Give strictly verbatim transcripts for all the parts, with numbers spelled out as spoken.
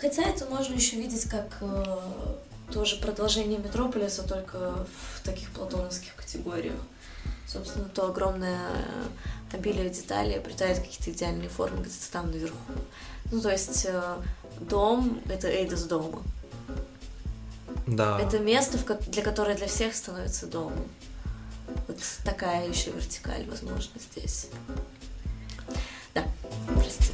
хотя это можно еще видеть как э, тоже продолжение Метрополиса, только в таких платоновских категориях. Собственно, то огромное обилие деталей обретает какие-то идеальные формы где-то там наверху. Ну, то есть э, дом — это эйдос дома. Да. Это место, для которое для всех становится домом. Вот такая еще вертикаль, возможно, здесь. Да, прости.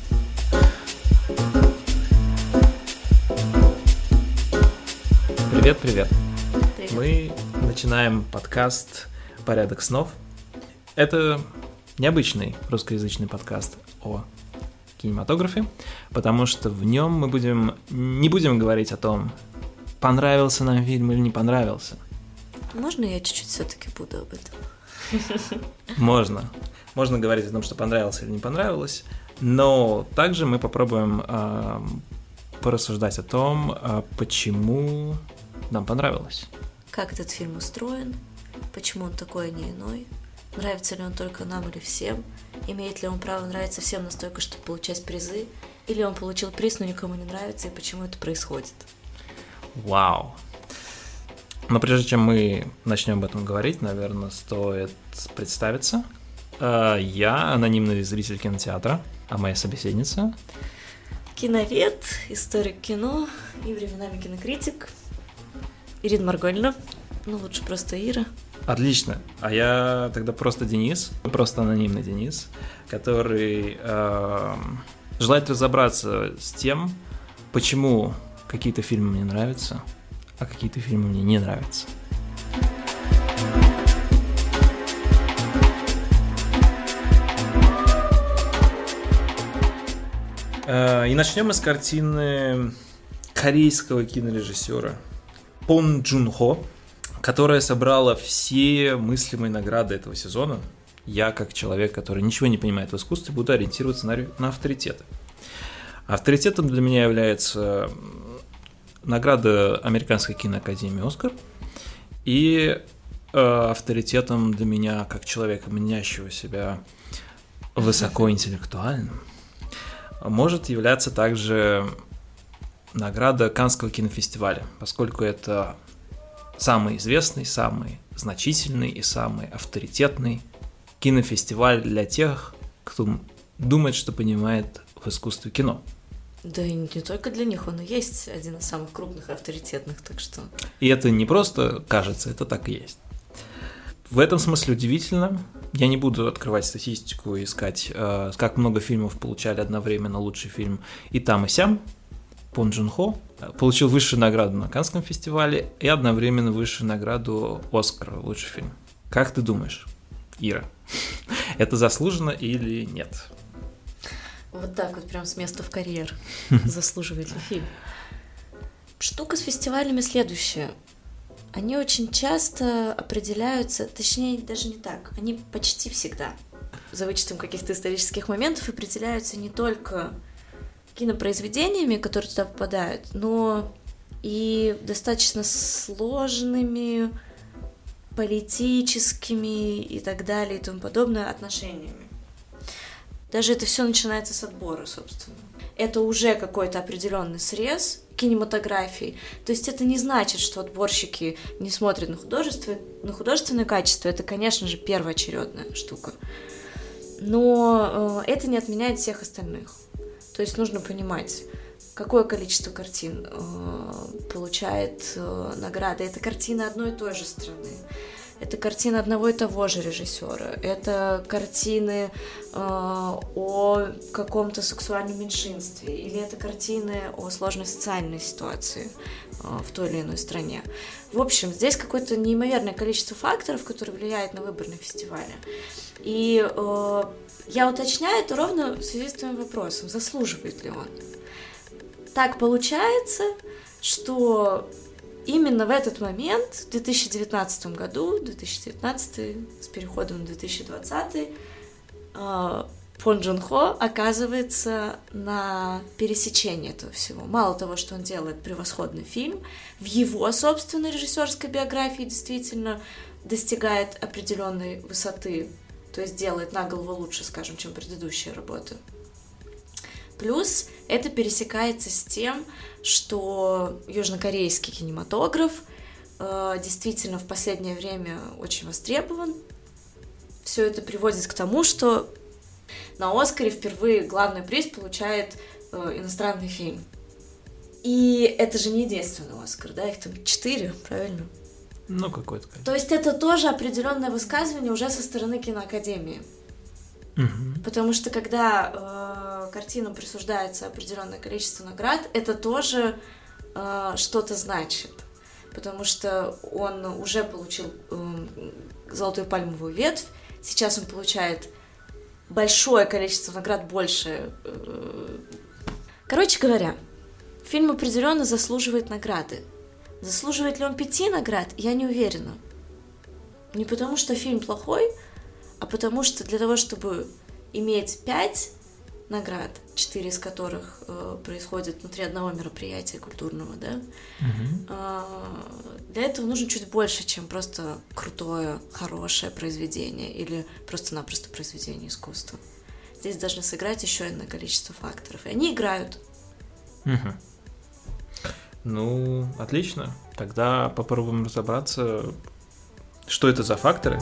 Привет, привет. Привет. Мы начинаем подкаст «Порядок снов». Это необычный русскоязычный подкаст о кинематографе, потому что в нем мы будем не будем говорить о том, понравился нам фильм или не понравился. Можно я чуть-чуть все-таки буду об этом? Можно. Можно говорить о том, что понравилось или не понравилось, но также мы попробуем э, порассуждать о том, э, почему нам понравилось. Как этот фильм устроен, почему он такой, а не иной, нравится ли он только нам или всем, имеет ли он право нравиться всем настолько, чтобы получать призы, или он получил приз, но никому не нравится, и почему это происходит. Вау! Но прежде чем мы начнем об этом говорить, наверное, стоит представиться. Я анонимный зритель кинотеатра, а моя собеседница киновед, историк кино и временами кинокритик Ирина Маргольна. Ну, лучше просто Ира. Отлично. А я тогда просто Денис, просто анонимный Денис, который э, желает разобраться с тем, почему какие-то фильмы мне нравятся, а какие-то фильмы мне не нравятся. И начнем мы с картины корейского кинорежиссера Пон Джун Хо, которая собрала все мыслимые награды этого сезона. Я, как человек, который ничего не понимает в искусстве, буду ориентироваться на, на авторитеты. Авторитетом для меня является награда Американской киноакадемии «Оскар», и э, авторитетом для меня, как человека, мнящего себя высокоинтеллектуальным, может являться также награда Каннского кинофестиваля, поскольку это самый известный, самый значительный и самый авторитетный кинофестиваль для тех, кто думает, что понимает в искусстве кино. Да и не только для них, он и есть один из самых крупных и авторитетных, так что... И это не просто кажется, это так и есть. В этом смысле удивительно. Я не буду открывать статистику и искать, как много фильмов получали одновременно лучший фильм и там, и сям. Пон Джун Хо получил высшую награду на Каннском фестивале и одновременно высшую награду «Оскара» лучший фильм. Как ты думаешь, Ира, это заслуженно или нет? Вот так вот прям с места в карьер. Заслуживает ли фильм? Штука с фестивалями следующая. Они очень часто определяются, точнее, даже не так, они почти всегда, за вычетом каких-то исторических моментов, определяются не только кинопроизведениями, которые туда попадают, но и достаточно сложными политическими и так далее и тому подобное отношениями. Даже это все начинается с отбора, собственно. Это уже какой-то определенный срез кинематографии. То есть это не значит, что отборщики не смотрят на художество, на художественное качество. Это, конечно же, первоочередная штука. Но э, это не отменяет всех остальных. То есть нужно понимать, какое количество картин э, получает э, награды. Это картины одной и той же страны. Это картины одного и того же режиссера. Это картины э, о каком-то сексуальном меньшинстве. Или это картины о сложной социальной ситуации э, в той или иной стране. В общем, здесь какое-то неимоверное количество факторов, которые влияют на выбор на фестивале. И э, я уточняю это ровно в связи с твоим вопросом, заслуживает ли он. Так получается, что... Именно в этот момент, в две тысячи девятнадцатом году, две тысячи девятнадцатый, с переходом в две тысячи двадцатый, Пон Джун Хо оказывается на пересечении этого всего. Мало того, что он делает превосходный фильм, в его собственной режиссерской биографии действительно достигает определенной высоты, то есть делает на голову лучше, скажем, чем предыдущие работы. Плюс это пересекается с тем, что южнокорейский кинематограф э, действительно в последнее время очень востребован. Все это приводит к тому, что на «Оскаре» впервые главный приз получает э, иностранный фильм. И это же не единственный «Оскар», да, их там четыре, правильно? Ну, какой-то. Конечно. То есть это тоже определенное высказывание уже со стороны киноакадемии. Угу. Потому что когда э, картинам присуждается определенное количество наград, это тоже э, что-то значит. Потому что он уже получил э, золотую пальмовую ветвь, сейчас он получает большое количество наград, больше. Э... Короче говоря, фильм определенно заслуживает награды. Заслуживает ли он пяти наград, я не уверена. Не потому что фильм плохой, а потому что для того, чтобы иметь пять наград, четыре из которых э, происходят внутри одного мероприятия культурного, да, угу. э, для этого нужно чуть больше, чем просто крутое, хорошее произведение или просто-напросто произведение искусства. Здесь должны сыграть еще иное количество факторов, и они играют. Угу. Ну, отлично. Тогда попробуем разобраться, что это за факторы.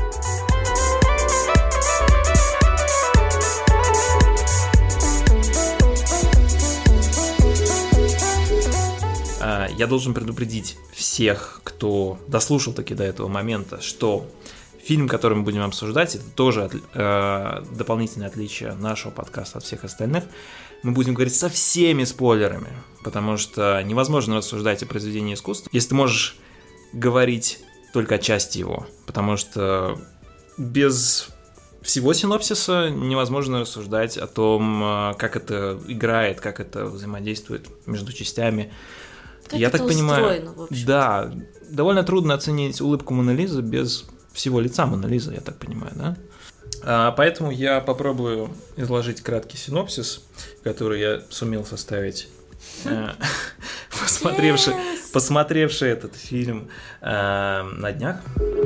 Я должен предупредить всех, кто дослушал таки до этого момента, что фильм, который мы будем обсуждать, это тоже от, э, дополнительное отличие нашего подкаста от всех остальных. Мы будем говорить со всеми спойлерами, потому что невозможно рассуждать о произведении искусства, если ты можешь говорить только о части его, потому что без всего синопсиса невозможно рассуждать о том, как это играет, как это взаимодействует между частями. Как Я это так понимаю, устроено, в общем-то. Да, довольно трудно оценить улыбку Моны Лизы без всего лица Моны Лизы, я так понимаю, да? А, поэтому я попробую изложить краткий синопсис, который я сумел составить, посмотревший, посмотревший этот фильм на днях.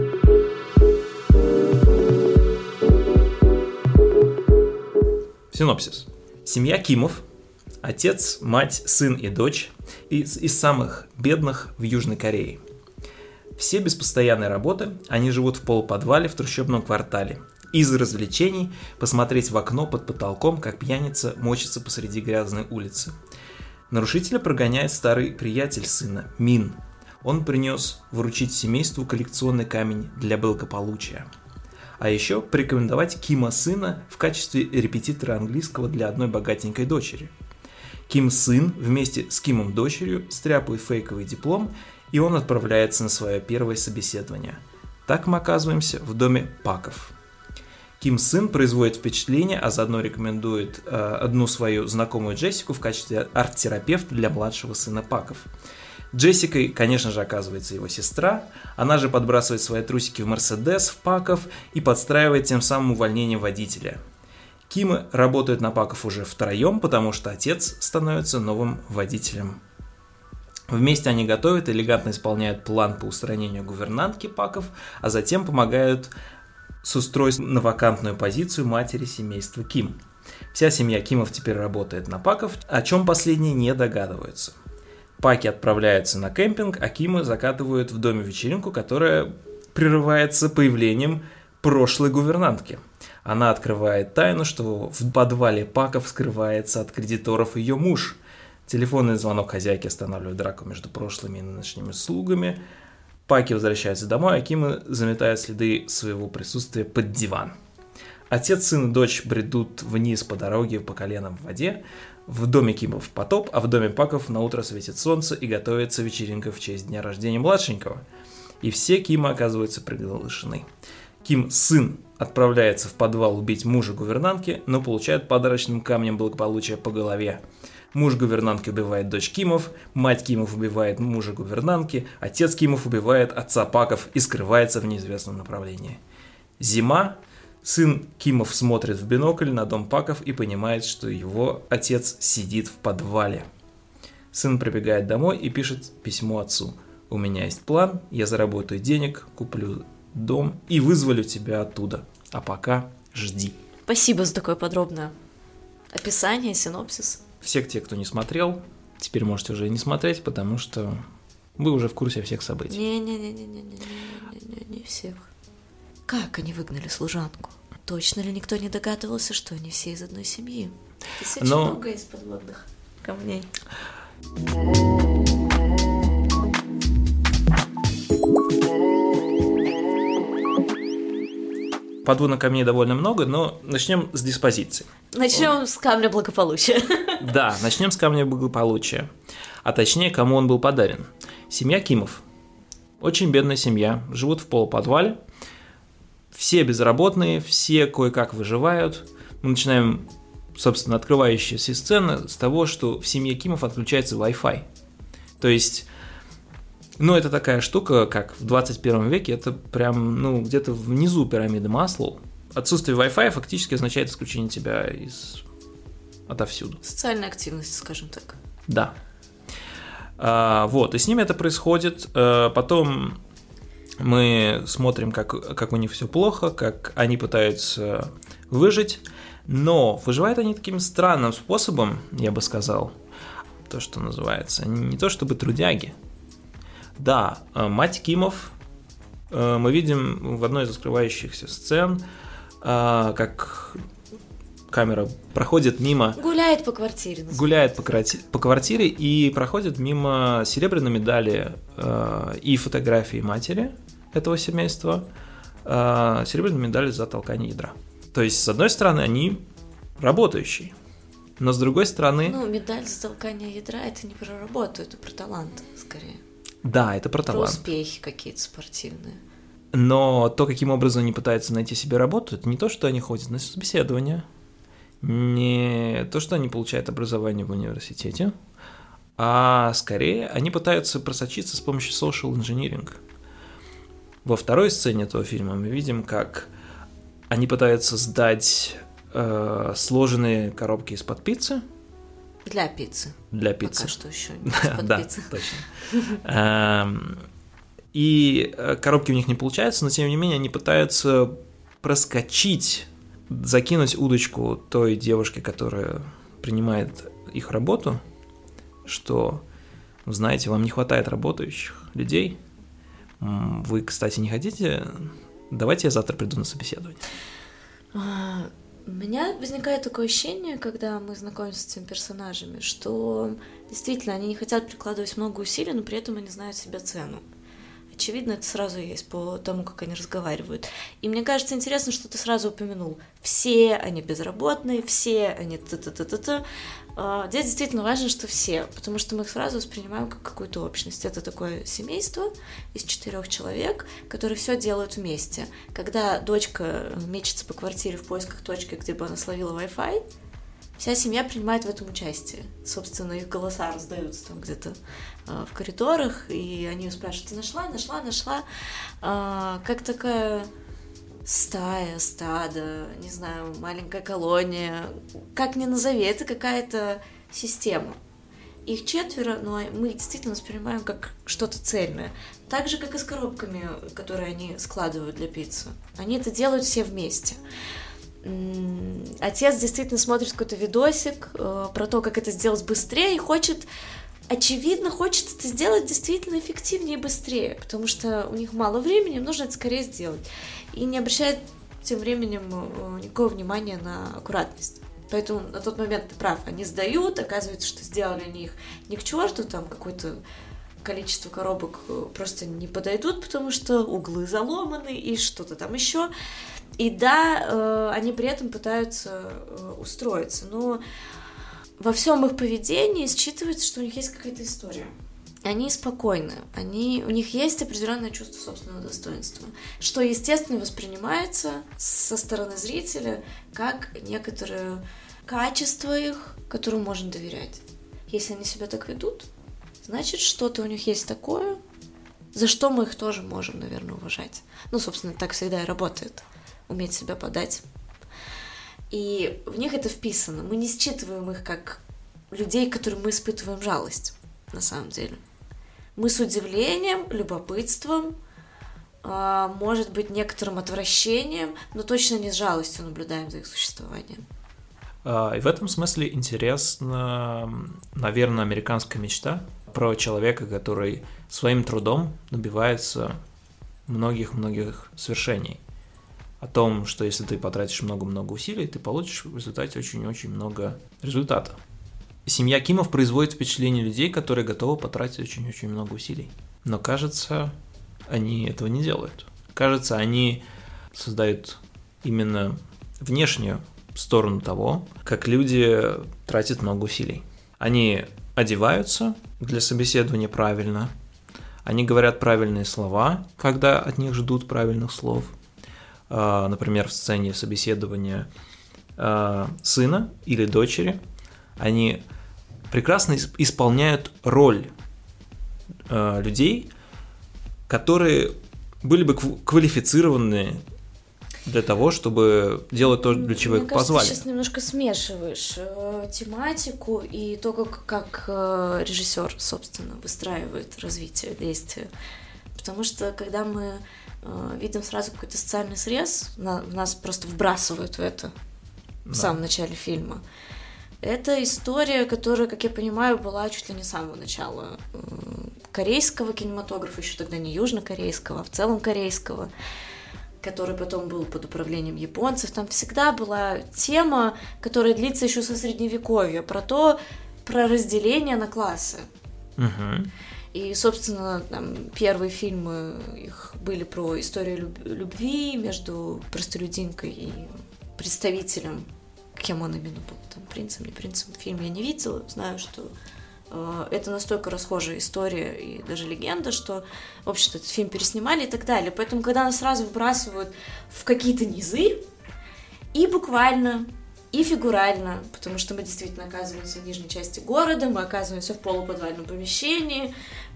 Синопсис. Семья Кимов, отец, мать, сын и дочь, из, из самых бедных в Южной Корее. Все без постоянной работы, они живут в полуподвале в трущобном квартале. Из развлечений посмотреть в окно под потолком, как пьяница мочится посреди грязной улицы. Нарушителя прогоняет старый приятель сына, Мин. Он принес вручить семейству коллекционный камень для благополучия. А еще порекомендовать Кима сына в качестве репетитора английского для одной богатенькой дочери. Ким сын вместе с Кимом дочерью стряпает фейковый диплом, и он отправляется на свое первое собеседование. Так мы оказываемся в доме Паков. Ким сын производит впечатление, а заодно рекомендует э, одну свою знакомую Джессику в качестве арт-терапевта для младшего сына Паков. Джессикой, конечно же, оказывается его сестра, она же подбрасывает свои трусики в Мерседес в Паков и подстраивает тем самым увольнение водителя. Кимы работают на Паков уже втроем, потому что отец становится новым водителем. Вместе они готовят и элегантно исполняют план по устранению гувернантки Паков, а затем помогают с устройством на вакантную позицию матери семейства Ким. Вся семья Кимов теперь работает на Паков, о чем последние не догадываются. Паки отправляются на кемпинг, а Кимы закатывают в доме вечеринку, которая прерывается появлением прошлой гувернантки. Она открывает тайну, что в подвале Паков скрывается от кредиторов ее муж. Телефонный звонок хозяйки останавливает драку между прошлыми и нынешними слугами. Паки возвращаются домой, а Кимы заметают следы своего присутствия под диван. Отец, сын и дочь бредут вниз по дороге по коленам в воде. В доме Кимов потоп, а в доме Паков на утро светит солнце и готовится вечеринка в честь дня рождения младшенького. И все Кимы оказываются приглашены. Ким, сын, отправляется в подвал убить мужа гувернантки, но получает подарочным камнем благополучия по голове. Муж гувернантки убивает дочь Кимов, мать Кимов убивает мужа гувернантки, отец Кимов убивает отца Паков и скрывается в неизвестном направлении. Зима. Сын Кимов смотрит в бинокль на дом Паков и понимает, что его отец сидит в подвале. Сын прибегает домой и пишет письмо отцу. «У меня есть план, я заработаю денег, куплю дом и вызволю тебя оттуда. А пока жди». Спасибо за такое подробное Описание, синопсис. Все те, кто не смотрел, теперь можете уже и не смотреть, потому что вы уже в курсе всех событий. Не-не-не-не-не-не-не-не, не всех. Как они выгнали служанку? Точно ли никто не догадывался, что они все из одной семьи? Здесь очень Но... много из подводных камней. Подводных камней довольно много, но начнем с диспозиции. Начнем с камня благополучия. Да, начнем с камня благополучия. А точнее, кому он был подарен. Семья Кимов. Очень бедная семья, живут в полуподвале. Все безработные, все кое-как выживают. Мы начинаем, собственно, открывающаяся сцена с того, что в семье Кимов отключается Wi-Fi. То есть... Ну, это такая штука, как в двадцать первом веке, это прям, ну, где-то внизу пирамиды Маслоу. Отсутствие Wi-Fi фактически означает исключение тебя из... отовсюду. Социальная активность, скажем так. Да. А, вот, и с ними это происходит. А, потом мы смотрим, как, как у них все плохо, как они пытаются выжить, но выживают они таким странным способом, я бы сказал, то, что называется, не то чтобы трудяги. Да, мать Кимов, мы видим в одной из раскрывающихся сцен, как камера проходит мимо... Гуляет по квартире. Гуляет по, по квартире и проходит мимо серебряной медали и фотографии матери этого семейства, серебряной медали за толкание ядра. То есть, с одной стороны, они работающие, но с другой стороны... Ну, медаль за толкание ядра – это не про работу, это про талант, скорее. Да, это про талант. Про успехи какие-то спортивные. Но то, каким образом они пытаются найти себе работу, это не то, что они ходят на собеседование, не то, что они получают образование в университете, а скорее они пытаются просочиться с помощью social engineering. Во второй сцене этого фильма мы видим, как они пытаются сдать э, сложенные коробки из-под пиццы. Для пиццы. Для пиццы. Пока что еще не из-под да, пиццы. Точно. И коробки у них не получаются, но тем не менее они пытаются проскочить, закинуть удочку той девушке, которая принимает их работу, что, знаете, вам не хватает работающих людей. Вы, кстати, не хотите? Давайте я завтра приду на собеседование. У меня возникает такое ощущение, когда мы знакомимся с этими персонажами, что действительно они не хотят прикладывать много усилий, но при этом они знают себе цену. Очевидно, это сразу есть по тому, как они разговаривают. И мне кажется, интересно, что ты сразу упомянул. Все они безработные, все они та-та-та-та-та. Здесь действительно важно, что все, потому что мы их сразу воспринимаем как какую-то общность. Это такое семейство из четырех человек, которые все делают вместе. Когда дочка мечется по квартире в поисках точки, где бы она словила Wi-Fi, вся семья принимает в этом участие. Собственно, их голоса раздаются там где-то э, в коридорах, и они ее спрашивают: ты нашла, нашла, нашла? Э, как такая стая, стадо, не знаю, маленькая колония, как ни назови, это какая-то система. Их четверо, но мы действительно воспринимаем как что-то цельное. Так же, как и с коробками, которые они складывают для пиццы. Они это делают все вместе. Отец действительно смотрит какой-то видосик э, про то, как это сделать быстрее, и хочет, очевидно, хочет это сделать действительно эффективнее и быстрее, потому что у них мало времени, им нужно это скорее сделать. И не обращает тем временем э, никакого внимания на аккуратность. Поэтому на тот момент ты прав, они сдают, оказывается, что сделали они их не к черту, там какое-то количество коробок просто не подойдут, потому что углы заломаны и что-то там еще. И да, э, они при этом пытаются э, устроиться, но во всем их поведении считывается, что у них есть какая-то история. Они спокойны, они, у них есть определенное чувство собственного достоинства, что, естественно, воспринимается со стороны зрителя как некоторое качество их, которому можно доверять. Если они себя так ведут, значит, что-то у них есть такое, за что мы их тоже можем, наверное, уважать. Ну, собственно, так всегда и работает. Уметь себя подать. И в них это вписано. Мы не считываем их как людей, к которым мы испытываем жалость, на самом деле. Мы с удивлением, любопытством, может быть, некоторым отвращением, но точно не с жалостью наблюдаем за их существованием. И в этом смысле интересна, наверное, американская мечта про человека, который своим трудом добивается многих-многих свершений. О том, что если ты потратишь много-много усилий, ты получишь в результате очень-очень много результата. Семья Кимов производит впечатление людей, которые готовы потратить очень-очень много усилий. Но, кажется, они этого не делают. Кажется, они создают именно внешнюю сторону того, как люди тратят много усилий. Они одеваются для собеседования правильно, они говорят правильные слова, когда от них ждут правильных слов. Например, в сцене собеседования сына или дочери они прекрасно исполняют роль людей, которые были бы квалифицированы для того, чтобы делать то, для чего Мне их кажется, позвали. Ты сейчас немножко смешиваешь э, тематику и то, как, как э, режиссер, собственно, выстраивает развитие действия. Потому что, когда мы э, видим сразу какой-то социальный срез, на, нас просто вбрасывают в это да. в самом начале фильма. Это история, которая, как я понимаю, была чуть ли не с самого начала э, корейского кинематографа, еще тогда не южнокорейского, а в целом корейского, который потом был под управлением японцев. Там всегда была тема, которая длится еще со Средневековья, про то, про разделение на классы. Uh-huh. И, собственно, там, первые фильмы их были про историю любви между простолюдинкой и представителем, кем он именно был, там, принцем, не принцем. Фильм я не видела, знаю, что э, это настолько расхожая история и даже легенда, что, в общем-то, этот фильм переснимали и так далее. Поэтому, когда нас сразу выбрасывают в какие-то низы, и буквально, и фигурально, потому что мы действительно оказываемся в нижней части города, мы оказываемся в полуподвальном помещении,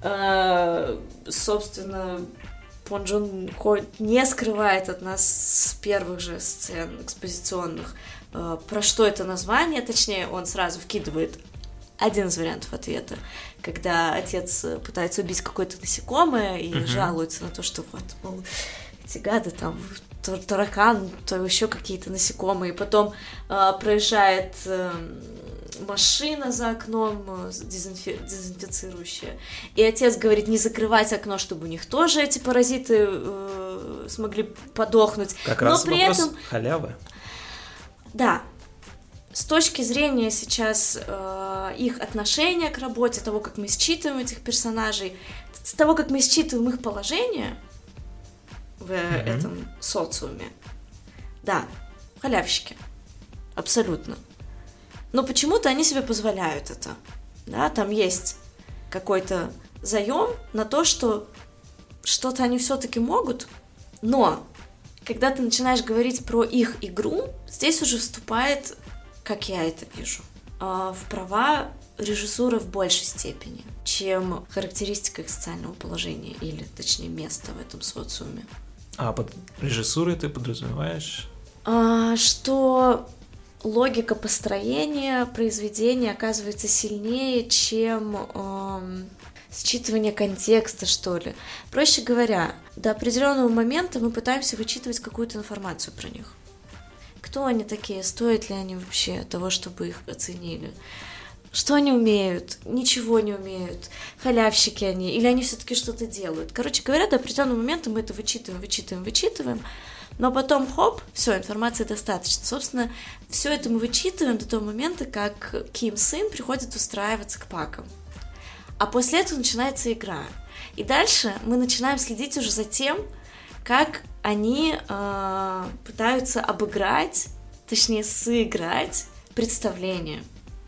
э, собственно, Пон Джун Хо не скрывает от нас с первых же сцен экспозиционных, э, про что это название, точнее, он сразу вкидывает один из вариантов ответа, когда отец пытается убить какое-то насекомое и uh-huh. жалуется на то, что вот, мол, эти гады там, то таракан, то еще какие-то насекомые, и потом э, проезжает э, машина за окном дезинфи... дезинфицирующая, и отец говорит не закрывать окно, чтобы у них тоже эти паразиты э, смогли подохнуть. Как но раз при вопрос этом халявы. Да. С точки зрения сейчас э, их отношения к работе, того, как мы считываем этих персонажей, с того, как мы считываем их положение в mm-hmm. этом социуме, да, халявщики, абсолютно. Но почему-то они себе позволяют это, да, там есть какой-то заем на то, что что-то они все-таки могут, но когда ты начинаешь говорить про их игру, здесь уже вступает, как я это вижу, в права режиссуры в большей степени, чем характеристика их социального положения, или, точнее, места в этом социуме. А под режиссурой ты подразумеваешь? А, что логика построения произведения оказывается сильнее, чем эм, считывание контекста, что ли. Проще говоря, до определенного момента мы пытаемся вычитывать какую-то информацию про них. Кто они такие, стоят ли они вообще того, чтобы их оценили? Что они умеют? Ничего не умеют. Халявщики они, или они все-таки что-то делают. Короче говоря, до определенного момента мы это вычитываем, вычитываем, вычитываем, но потом, хоп, все, информации достаточно. Собственно, все это мы вычитываем до того момента, как Ким сын приходит устраиваться к Пакам. А после этого начинается игра. И дальше мы начинаем следить уже за тем, как они э, пытаются обыграть, точнее, сыграть представление.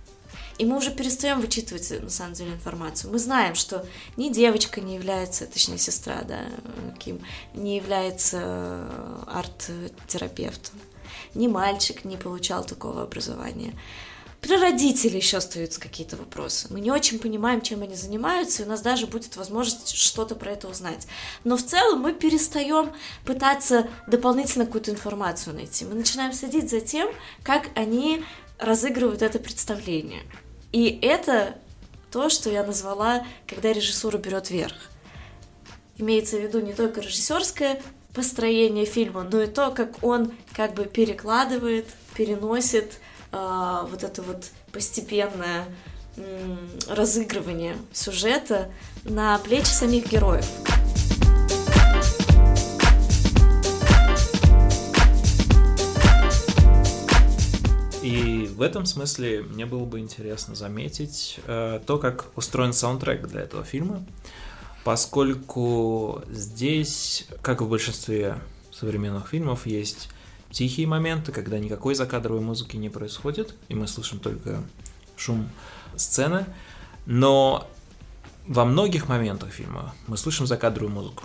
И мы уже перестаем вычитывать, на самом деле, информацию. Мы знаем, что ни девочка не является, точнее, сестра, да, Ким, не является арт-терапевтом, ни мальчик не получал такого образования. Про родителей еще остаются какие-то вопросы. Мы не очень понимаем, чем они занимаются, и у нас даже будет возможность что-то про это узнать. Но в целом мы перестаем пытаться дополнительно какую-то информацию найти. Мы начинаем следить за тем, как они разыгрывают это представление. И это то, что я назвала, когда режиссура берет верх. Имеется в виду не только режиссерское построение фильма, но и то, как он как бы перекладывает, переносит э, вот это вот постепенное э, разыгрывание сюжета на плечи самих героев. И в этом смысле мне было бы интересно заметить э, то, как устроен саундтрек для этого фильма, поскольку здесь, как и в большинстве современных фильмов, есть тихие моменты, когда никакой закадровой музыки не происходит, и мы слышим только шум сцены, но во многих моментах фильма мы слышим закадровую музыку.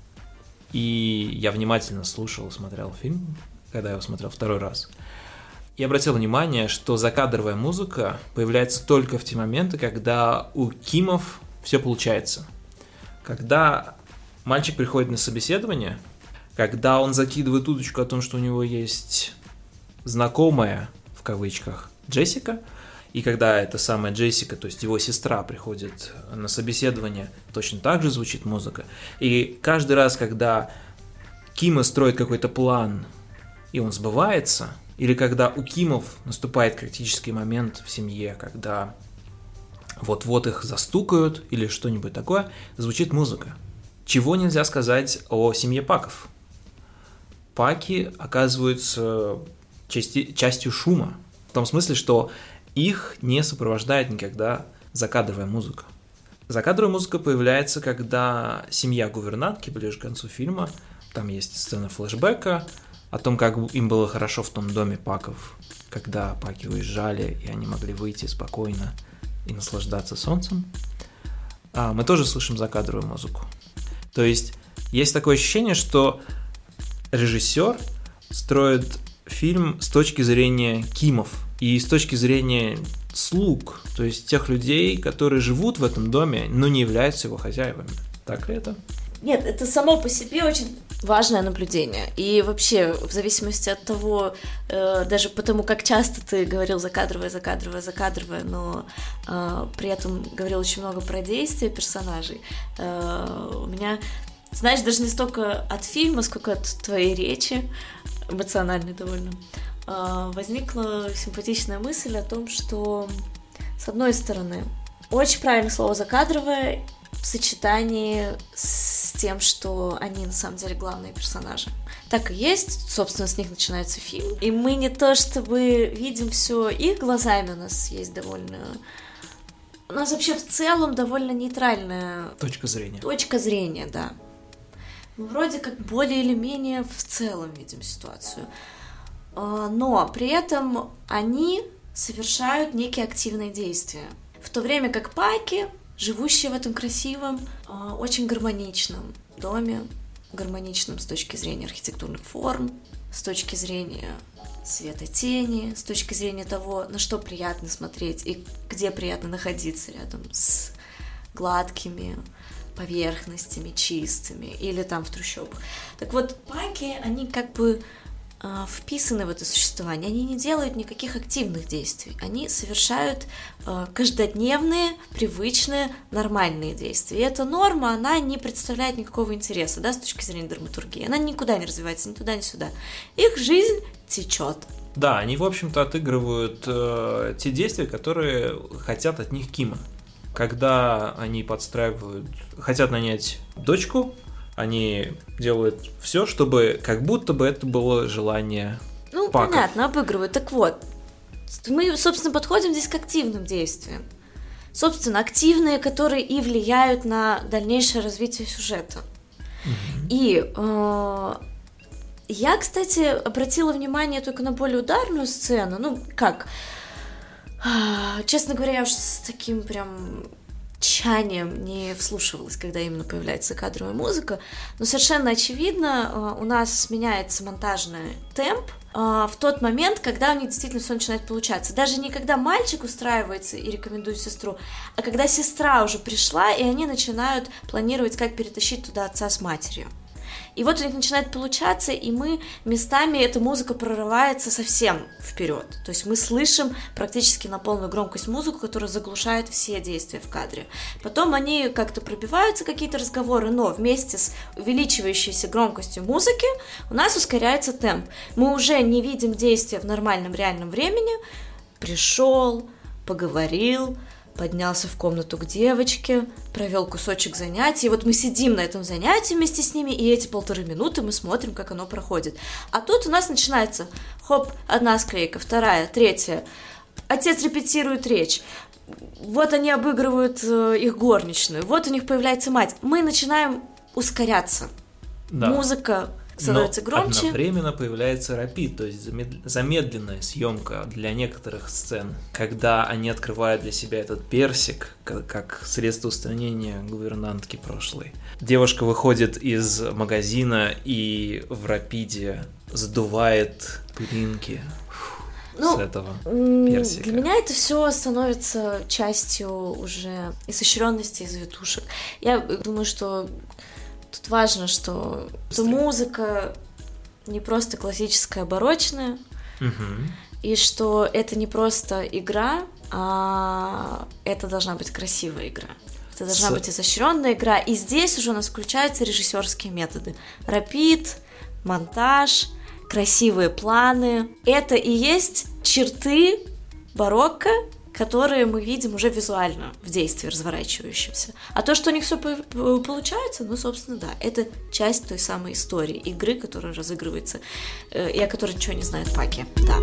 И я внимательно слушал, смотрел фильм, когда я его смотрел второй раз, и обратил внимание, что закадровая музыка появляется только в те моменты, когда у Кимов все получается. Когда мальчик приходит на собеседование, когда он закидывает удочку о том, что у него есть знакомая, в кавычках, Джессика, и когда эта самая Джессика, то есть его сестра, приходит на собеседование, точно так же звучит музыка. И каждый раз, когда Кима строит какой-то план, и он сбывается, или когда у Кимов наступает критический момент в семье, когда вот-вот их застукают или что-нибудь такое, звучит музыка. Чего нельзя сказать о семье Паков. Паки оказываются части, частью шума, в том смысле, что их не сопровождает никогда закадровая музыка. Закадровая музыка появляется, когда семья гувернантки, ближе к концу фильма, там есть сцена флешбека, о том, как им было хорошо в том доме Паков, когда Паки уезжали, и они могли выйти спокойно и наслаждаться солнцем. А мы тоже слышим закадровую музыку. То есть есть такое ощущение, что режиссер строит фильм с точки зрения Кимов и с точки зрения слуг, то есть тех людей, которые живут в этом доме, но не являются его хозяевами. Так ли это? Нет, это само по себе очень важное наблюдение. И вообще, в зависимости от того, э, даже потому, как часто ты говорил закадровое, закадровое, закадровое, но э, при этом говорил очень много про действия персонажей, э, у меня, знаешь, даже не столько от фильма, сколько от твоей речи, эмоциональной довольно, э, возникла симпатичная мысль о том, что, с одной стороны, очень правильное слово «закадровое», в сочетании с тем, что они на самом деле главные персонажи. Так и есть, собственно, с них начинается фильм. И мы не то чтобы видим все их глазами, у нас есть довольно... У нас вообще в целом довольно нейтральная... Точка зрения. Точка зрения, да. Мы вроде как более или менее в целом видим ситуацию. Но при этом они совершают некие активные действия. В то время как Паки, живущие в этом красивом, очень гармоничном доме, гармоничном с точки зрения архитектурных форм, с точки зрения света, тени, с точки зрения того, на что приятно смотреть и где приятно находиться рядом с гладкими поверхностями, чистыми, или там в трущобах. Так вот, Паки, они как бы э, вписаны в это существование, они не делают никаких активных действий, они совершают э, каждодневные, привычные, нормальные действия. И эта норма, она не представляет никакого интереса, да, с точки зрения драматургии, она никуда не развивается, ни туда, ни сюда. Их жизнь течет. Да, они, в общем-то, отыгрывают э, те действия, которые хотят от них Кима. Когда они подстраивают, хотят нанять дочку, они делают все, чтобы как будто бы это было желание Ну, Паков. Понятно, обыгрывают. Так вот, мы, собственно, подходим здесь к активным действиям. Собственно, активные, которые и влияют на дальнейшее развитие сюжета. Mm-hmm. И э, я, кстати, обратила внимание только на более ударную сцену. Ну, как... Честно говоря, я уж с таким прям тщанием не вслушивалась, когда именно появляется кадровая музыка, но совершенно очевидно, у нас меняется монтажный темп в тот момент, когда у них действительно все начинает получаться. Даже не когда мальчик устраивается и рекомендует сестру, а когда сестра уже пришла, и они начинают планировать, как перетащить туда отца с матерью. И вот у них начинает получаться, и мы местами, эта музыка прорывается совсем вперед. То есть мы слышим практически на полную громкость музыку, которая заглушает все действия в кадре. Потом они как-то пробиваются, какие-то разговоры, но вместе с увеличивающейся громкостью музыки у нас ускоряется темп. Мы уже не видим действия в нормальном реальном времени, пришел, поговорил, поднялся в комнату к девочке, провел кусочек занятий. И вот мы сидим на этом занятии вместе с ними, и эти полторы минуты мы смотрим, как оно проходит. А тут у нас начинается, хоп, одна склейка, вторая, третья. Отец репетирует речь. Вот они обыгрывают э, их горничную. Вот у них появляется мать. Мы начинаем ускоряться. Да. Музыка становится Но громче. Одновременно появляется рапид, то есть замедленная съемка для некоторых сцен, когда они открывают для себя этот персик, как, как средство устранения гувернантки прошлой. Девушка выходит из магазина и в рапиде сдувает пылинки ну, с этого персика. Для меня это все становится частью уже изощренности и завитушек. Я думаю, что тут важно, что музыка не просто классическая, барочная, угу. и что это не просто игра, а это должна быть красивая игра. Это должна С... быть изощренная игра. И здесь уже у нас включаются режиссерские методы. Рапид, монтаж, красивые планы. Это и есть черты барокко, которые мы видим уже визуально в действии разворачивающемся. А то, что у них все получается, ну, собственно, да, это часть той самой истории, игры, которая разыгрывается, э, и о которой ничего не знает Паки. Да.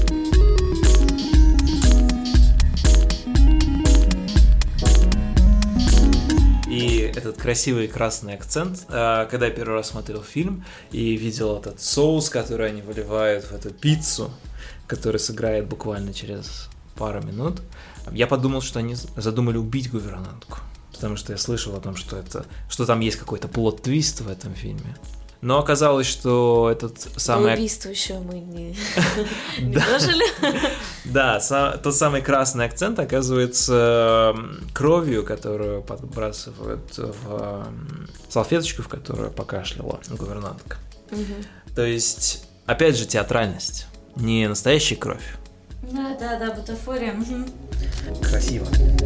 И этот красивый красный акцент, когда я первый раз смотрел фильм и видел этот соус, который они выливают в эту пиццу, который сыграет буквально через пару минут, я подумал, что они задумали убить гувернантку, потому что я слышал о том, что это, что там есть какой-то плот-твист в этом фильме. Но оказалось, что этот самый... До убийства еще мы не дожили. Да, тот самый красный акцент оказывается кровью, которую подбрасывают в салфеточку, в которую покашляла гувернантка. То есть, опять же, театральность, не настоящая кровь. Да, да, да, бутафория. Красиво.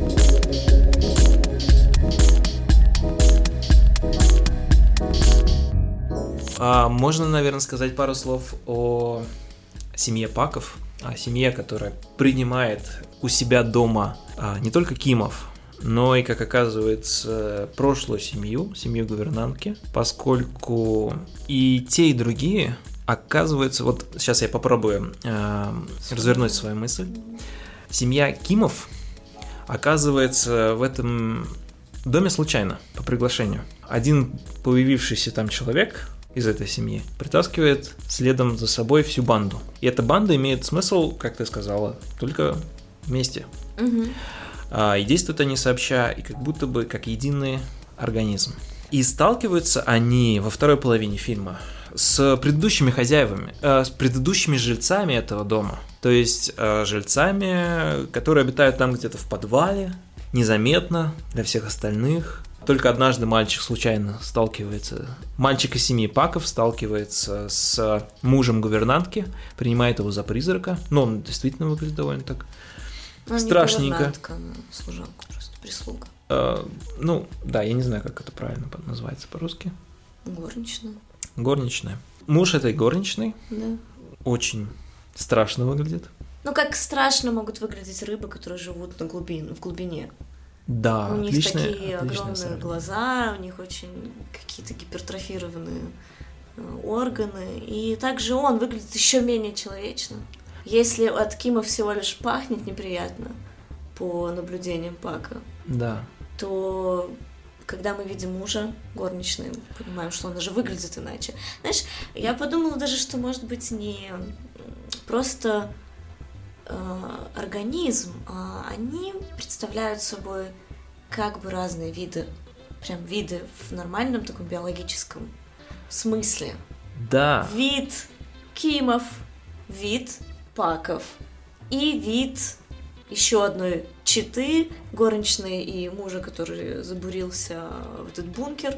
А, можно, наверное, сказать пару слов о семье Паков, о семье, которая принимает у себя дома а, не только Кимов, но и, как оказывается, прошлую семью, семью гувернантки, поскольку и те, и другие, оказывается, вот сейчас я попробую э, развернуть свою мысль. Семья Кимов оказывается в этом доме случайно, по приглашению. Один появившийся там человек из этой семьи притаскивает следом за собой всю банду. И эта банда имеет смысл, как ты сказала, только вместе. Угу. А, и действуют они сообща, и как будто бы как единый организм. И сталкиваются они во второй половине фильма с предыдущими хозяевами, э, с предыдущими жильцами этого дома. То есть э, жильцами, которые обитают там где-то в подвале, незаметно для всех остальных. Только однажды мальчик случайно сталкивается, мальчик из семьи Паков сталкивается с мужем гувернантки, принимает его за призрака, но он действительно выглядит довольно так ну, страшненько. Не гувернантка, а служанка, просто прислуга. Э, ну, да, я не знаю, как это правильно называется по-русски. Горничная. Горничная. Муж этой горничной да. очень страшно выглядит. Ну, как страшно могут выглядеть рыбы, которые живут на глубине, в глубине. Да, у них отличное, такие огромные сравнение. Глаза, у них очень какие-то гипертрофированные органы, и также он выглядит еще менее человечно. Если от Кима всего лишь пахнет неприятно, по наблюдениям Пака, да. то когда мы видим мужа горничной, мы понимаем, что он даже выглядит иначе. Знаешь, я подумала даже, что может быть не просто организм, а они представляют собой как бы разные виды, прям виды в нормальном таком биологическом смысле. Да. Вид Кимов, вид Паков и вид еще одной четы, горничной и мужа, который забурился в этот бункер.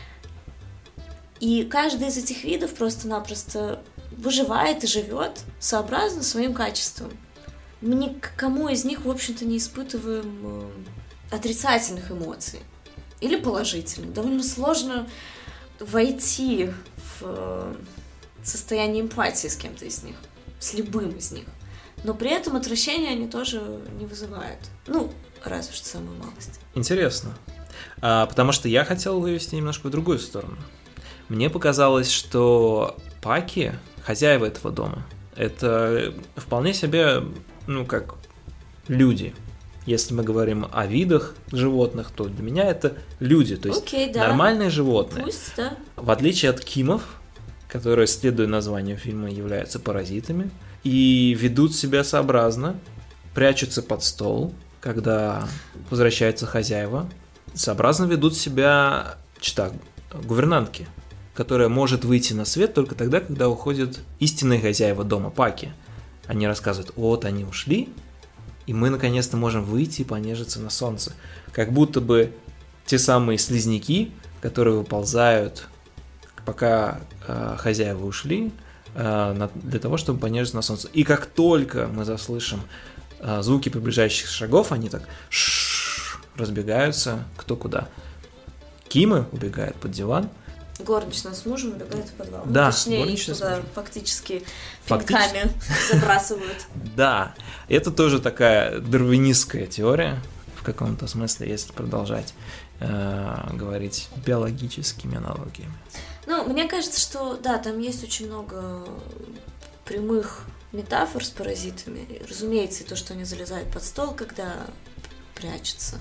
И каждый из этих видов просто-напросто выживает и живет сообразно своим качествам. Мы ни к кому из них, в общем-то, не испытываем отрицательных эмоций или положительных. Довольно сложно войти в состояние эмпатии с кем-то из них, с любым из них. но при этом отвращения они тоже не вызывают. Ну, разве что самую малость. Интересно. А, потому что я хотел вывести немножко в другую сторону. Мне показалось, что паки, хозяева этого дома, это вполне себе, ну, как люди. Если мы говорим о видах животных, то для меня это люди, то есть Окей, да. нормальные животные. Пусть, да. В отличие от кимов, которые, следуя названию фильма, являются паразитами, и ведут себя сообразно, прячутся под стол, когда возвращаются хозяева, сообразно ведут себя чита, гувернантки, которая может выйти на свет только тогда, когда уходят истинные хозяева дома, паки. Они рассказывают: вот они ушли, и мы наконец-то можем выйти и понежиться на солнце. Как будто бы те самые слизняки, которые выползают, пока э, хозяева ушли, э, на, для того, чтобы понежиться на солнце. И как только мы заслышим э, звуки приближающихся шагов, они так ш-ш-ш, разбегаются кто куда. Кимы убегают под диван. Горничная с мужем убегает в подвал. Да, ну, точнее, их туда фактически пинками забрасывают. Да, это тоже такая дарвинистская теория, в каком-то смысле, если продолжать э, говорить биологическими аналогиями. Ну, мне кажется, что, да, там есть очень много прямых метафор с паразитами. Разумеется, и то, что они залезают под стол, когда прячутся.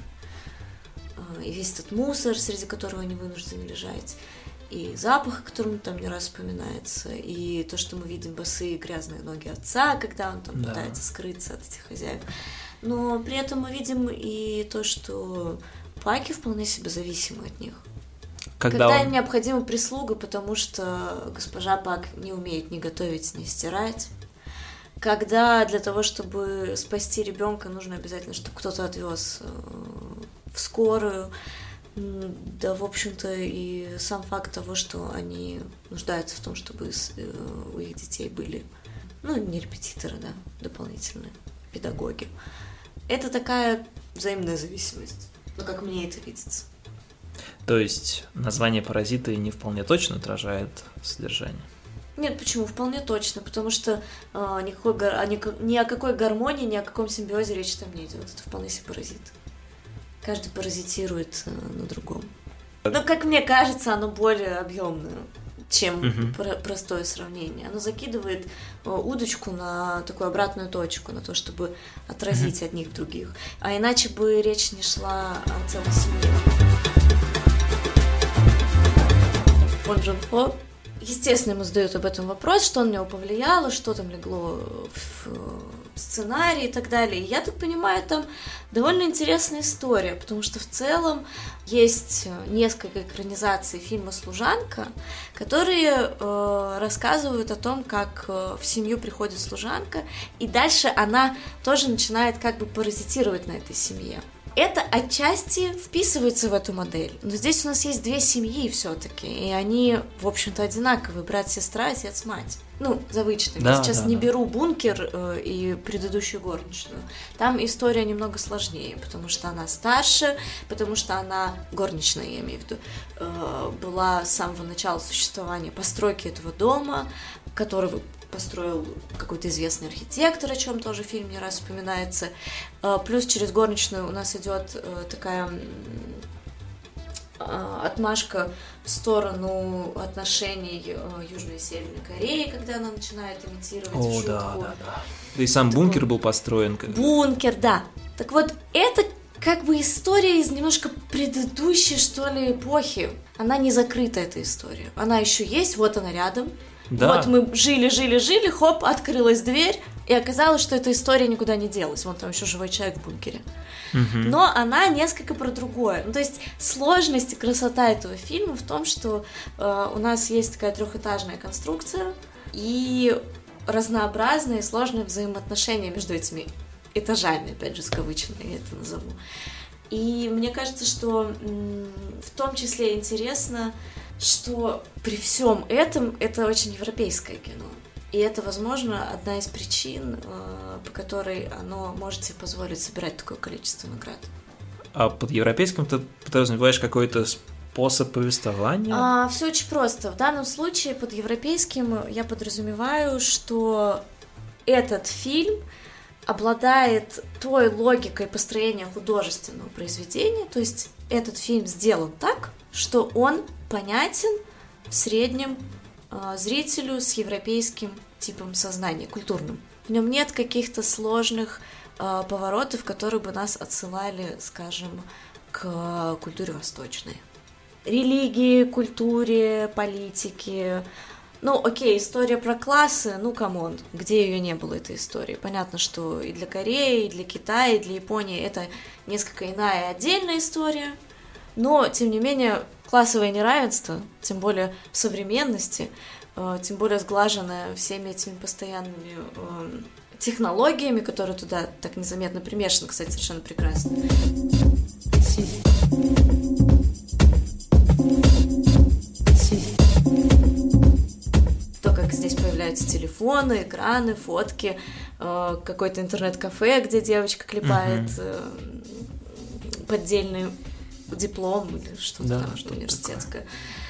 И весь этот мусор, среди которого они вынуждены лежать. И запах, о котором там не раз вспоминается, и то, что мы видим босые грязные ноги отца, когда он там да. пытается скрыться от этих хозяев. Но при этом мы видим и то, что паки вполне себе зависимы от них. Когда, когда он... им необходима прислуга, потому что госпожа Пак не умеет ни готовить, ни стирать. Когда для того, чтобы спасти ребенка, нужно обязательно, чтобы кто-то отвез в скорую. Да, в общем-то, и сам факт того, что они нуждаются в том, чтобы у их детей были, ну, не репетиторы, да, дополнительные педагоги. Это такая взаимная зависимость, ну, как мне это видится. То есть название паразита не вполне точно отражает содержание? Нет, почему? Вполне точно, потому что э, никакой, ни о какой гармонии, ни о каком симбиозе речи там не идет. Это вполне себе паразит. Каждый паразитирует на другом. Но, как мне кажется, оно более объемное, чем uh-huh. про- простое сравнение. Оно закидывает удочку на такую обратную точку, на то, чтобы отразить uh-huh. одних других. А иначе бы речь не шла о целой семье. Бон Джун-Хо, естественно, ему задают об этом вопрос, что на него повлияло, что там легло в сценарий и так далее. И я так понимаю, там довольно интересная история, потому что в целом есть несколько экранизаций фильма «Служанка», которые э, рассказывают о том, как э, в семью приходит служанка, и дальше она тоже начинает как бы паразитировать на этой семье. Это отчасти вписывается в эту модель, но здесь у нас есть две семьи все-таки, и они, в общем-то, одинаковые, брат-сестра, отец-мать. Ну, за вычетом. Да, я сейчас да, не да. беру «Бункер» э, и предыдущую горничную. Там история немного сложнее, потому что она старше, потому что она, горничная, я имею в виду, э, была с самого начала существования постройки этого дома, который построил какой-то известный архитектор, о чем тоже фильм не раз вспоминается. Э, плюс через горничную у нас идет э, такая отмашка в сторону отношений э, Южной и Северной Кореи, когда она начинает имитировать О, шутку. да, да, да. Да и сам Такой... бункер был построен. Как... Бункер, да. Так вот, это как бы история из немножко предыдущей, что ли, эпохи. Она не закрыта, эта история. Она еще есть, вот она рядом. Да. Вот мы жили, жили, жили, хоп, открылась дверь, и оказалось, что эта история никуда не делась. Вон там еще живой человек в бункере. Угу. Но она несколько про другое. Ну, то есть сложность и красота этого фильма в том, что э, у нас есть такая трехэтажная конструкция и разнообразные и сложные взаимоотношения между этими этажами, опять же, с кавычками я это назову. И мне кажется, что м- в том числе интересно, что при всем этом это очень европейское кино. И это, возможно, одна из причин, по которой оно может себе позволить собирать такое количество наград. А под европейским ты подразумеваешь какой-то способ повествования? А, все очень просто. В данном случае под европейским я подразумеваю, что этот фильм обладает той логикой построения художественного произведения, то есть этот фильм сделан так, что он понятен в среднем э, зрителю с европейским типом сознания, культурным. В нем нет каких-то сложных э, поворотов, которые бы нас отсылали, скажем, к культуре восточной. Религии, культуре, политике. Ну, окей, история про классы, ну, камон, где ее не было, этой истории? Понятно, что и для Кореи, и для Китая, и для Японии это несколько иная отдельная история, но, тем не менее, классовое неравенство, тем более в современности, э, тем более сглаженное всеми этими постоянными э, технологиями, которые туда так незаметно примешаны, кстати, совершенно прекрасно. То, как здесь появляются телефоны, экраны, фотки, э, какое-то интернет-кафе, где девочка клепает э, поддельный диплом или что-то да, там, что университетское.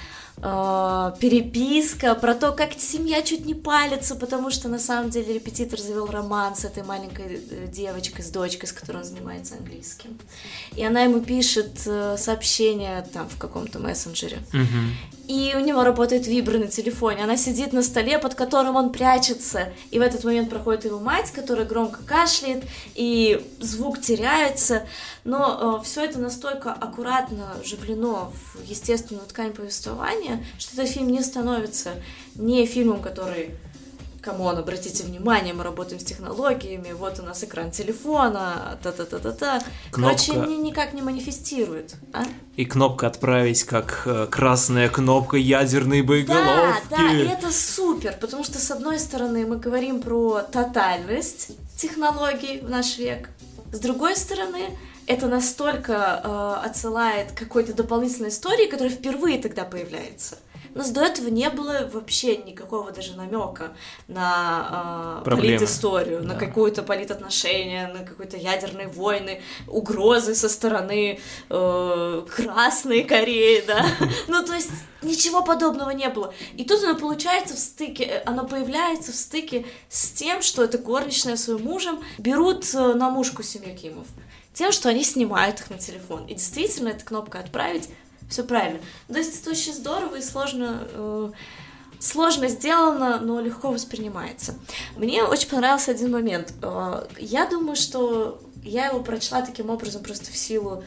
Э, переписка про то, как семья чуть не палится, потому что на самом деле репетитор завел роман с этой маленькой девочкой, с дочкой, с которой он занимается английским. И она ему пишет э, сообщение там в каком-то мессенджере. Угу. И у него работает вибры на телефоне. Она сидит на столе, под которым он прячется. И в этот момент проходит его мать, которая громко кашляет, и звук теряется. Но э, все это настолько аккуратно вживлено в естественную ткань повествования, что этот фильм не становится не фильмом, который... Камон, обратите внимание, мы работаем с технологиями, вот у нас экран телефона, та-та-та-та-та. Короче, ни, никак не манифестирует. А? И кнопка «Отправить», как э, красная кнопка ядерной боеголовки. Да, да, и это супер, потому что, с одной стороны, мы говорим про тотальность технологий в наш век, с другой стороны, это настолько э, отсылает к какой-то дополнительной истории, которая впервые тогда появляется. У нас до этого не было вообще никакого даже намека на э, политисторию, да. на какую-то политотношение, на какие-то ядерные войны, угрозы со стороны э, Красной Кореи, да. Ну, то есть ничего подобного не было. И тут оно получается в стыке, оно появляется в стыке с тем, что эта горничная своим мужем берут на мушку семью Кимов. Тем, что они снимают их на телефон. И действительно, эта кнопка «Отправить» все правильно. То есть это очень здорово и сложно, э, сложно сделано, но легко воспринимается. Мне очень понравился один момент. Э, я думаю, что я его прочла таким образом просто в силу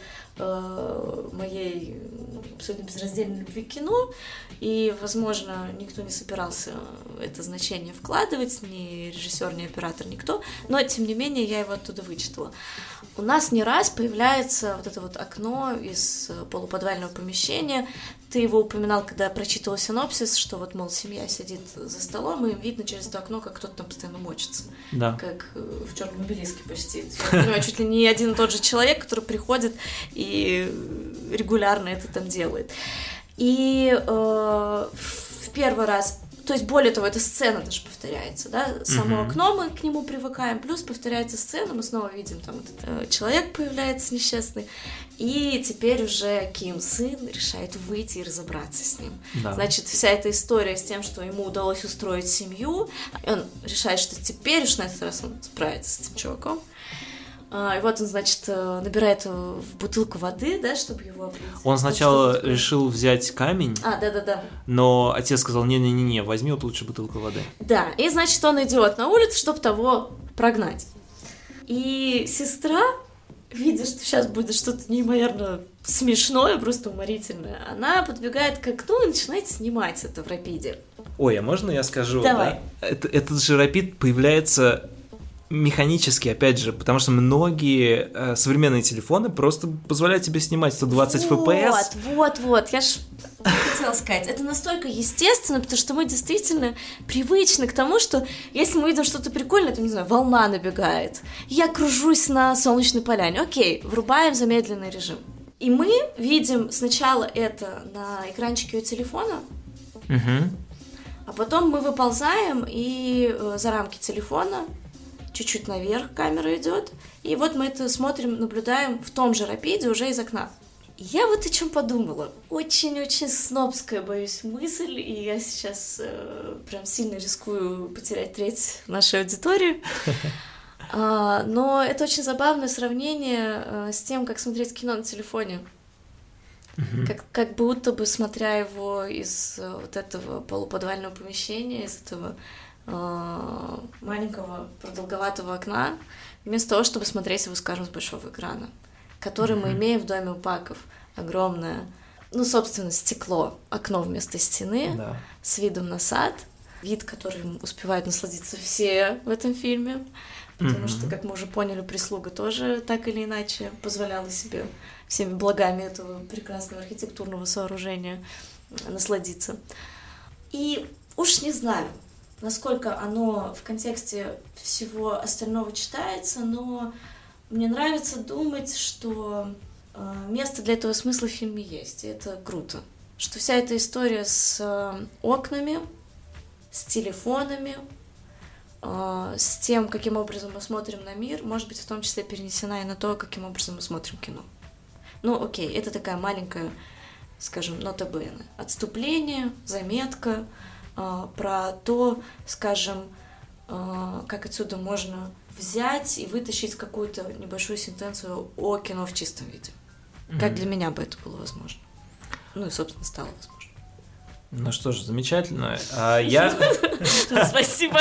э, моей абсолютно безраздельной любви к кино, и, возможно, никто не собирался это значение вкладывать, ни режиссер, ни оператор, никто, но, тем не менее, я его оттуда вычитала. У нас не раз появляется вот это вот окно из полуподвального помещения. Ты его упоминал, когда прочитывал синопсис, что вот, мол, семья сидит за столом, и им видно через это окно, как кто-то там постоянно мочится. Да. Как в «Черном обелиске» почти. Я понимаю, чуть ли не один и тот же человек, который приходит и регулярно это там делает. И э, в первый раз... То есть, более того, эта сцена даже повторяется, да, само mm-hmm. окно, мы к нему привыкаем, плюс повторяется сцена, мы снова видим, там, вот этот человек появляется несчастный, и теперь уже Ким, сын, решает выйти и разобраться с ним. Да. Значит, вся эта история с тем, что ему удалось устроить семью, и он решает, что теперь уж на этот раз он справится с этим чуваком. И вот он, значит, набирает в бутылку воды, да, чтобы его облить. Он сначала решил взять камень, а, да, да, да. но отец сказал: не-не-не, возьми вот лучше бутылку воды. Да, и, значит, он идет на улицу, чтобы того прогнать. И сестра, видя, что сейчас будет что-то неимоверно смешное, просто уморительное, она подбегает к окну и начинает снимать это в рапиде. Ой, а можно я скажу? Давай. Да? Это, этот же рапид появляется... механически, опять же, потому что многие э, современные телефоны просто позволяют тебе снимать сто двадцать вот, эф пи эс. Вот, вот, вот, я ж хотела сказать, это настолько естественно, потому что мы действительно привычны к тому, что если мы видим что-то прикольное, то, не знаю, волна набегает, я кружусь на солнечной поляне, окей, врубаем замедленный режим. И мы видим сначала это на экранчике у телефона, угу. а потом мы выползаем и э, за рамки телефона чуть-чуть наверх камера идет, и вот мы это смотрим, наблюдаем в том же рапиде уже из окна. Я вот о чем подумала. Очень-очень снобская, боюсь, мысль, и я сейчас э, прям сильно рискую потерять треть нашей аудитории. А, но это очень забавное сравнение а, с тем, как смотреть кино на телефоне. Uh-huh. Как, как будто бы, смотря его из а, вот этого полуподвального помещения, из этого а, маленького продолговатого окна, вместо того, чтобы смотреть его, скажем, с большого экрана, который uh-huh. мы имеем в доме у Паков. Огромное, ну, собственно, стекло, окно вместо стены, да. с видом на сад, вид, которым успевают насладиться все в этом фильме. Потому mm-hmm. что, как мы уже поняли, прислуга тоже так или иначе позволяла себе всеми благами этого прекрасного архитектурного сооружения насладиться. И уж не знаю, насколько оно в контексте всего остального читается, но мне нравится думать, что место для этого смысла в фильме есть, и это круто. Что вся эта история с окнами, с телефонами, с тем, каким образом мы смотрим на мир, может быть, в том числе перенесена и на то, каким образом мы смотрим кино. Ну, окей, это такая маленькая, скажем, нота бене. Отступление, заметка э, про то, скажем, э, как отсюда можно взять и вытащить какую-то небольшую сентенцию о кино в чистом виде. Mm-hmm. Как для меня бы это было возможно. Ну и, собственно, стало возможно. Ну что ж, замечательно. А я... Спасибо.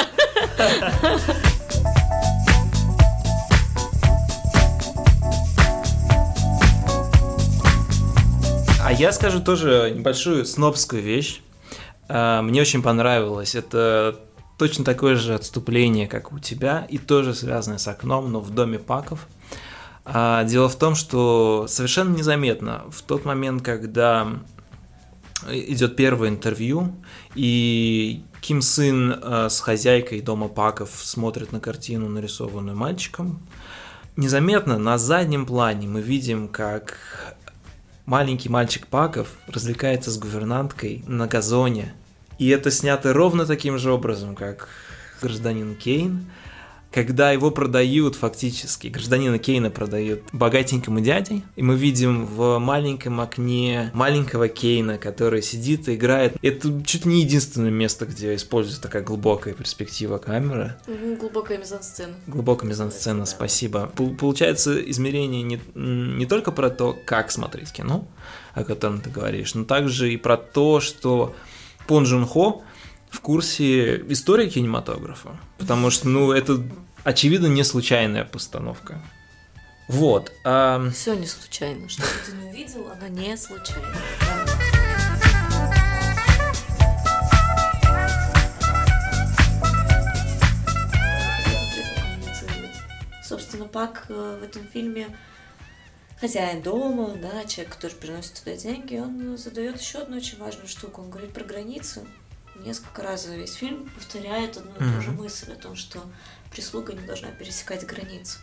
А я скажу тоже небольшую снобскую вещь. Мне очень понравилось. Это точно такое же отступление, как у тебя, и тоже связанное с окном, но в доме Паков. Дело в том, что совершенно незаметно в тот момент, когда идет первое интервью, и Ким Сын э, с хозяйкой дома Паков смотрит на картину, нарисованную мальчиком. Незаметно на заднем плане мы видим, как маленький мальчик Паков развлекается с гувернанткой на газоне. И это снято ровно таким же образом, как гражданин Кейн, когда его продают фактически, гражданина Кейна продают богатенькому дяде, и мы видим в маленьком окне маленького Кейна, который сидит и играет. Это чуть не единственное место, где используется такая глубокая перспектива камеры. Глубокая мизансцена. Глубокая мизансцена, да. Спасибо. Получается измерение не, не только про то, как смотреть кино, о котором ты говоришь, но также и про то, что Пон Джун Хо в курсе истории кинематографа, потому что, ну, это, очевидно, не случайная постановка. Вот. А... Все не случайно. Что бы ты не увидел, оно не случайно. Собственно, Пак в этом фильме хозяин дома, да, человек, который приносит туда деньги, он задает еще одну очень важную штуку. Он говорит про границы. Несколько раз за весь фильм повторяет одну и ту же мысль о том, что прислуга не должна пересекать границы.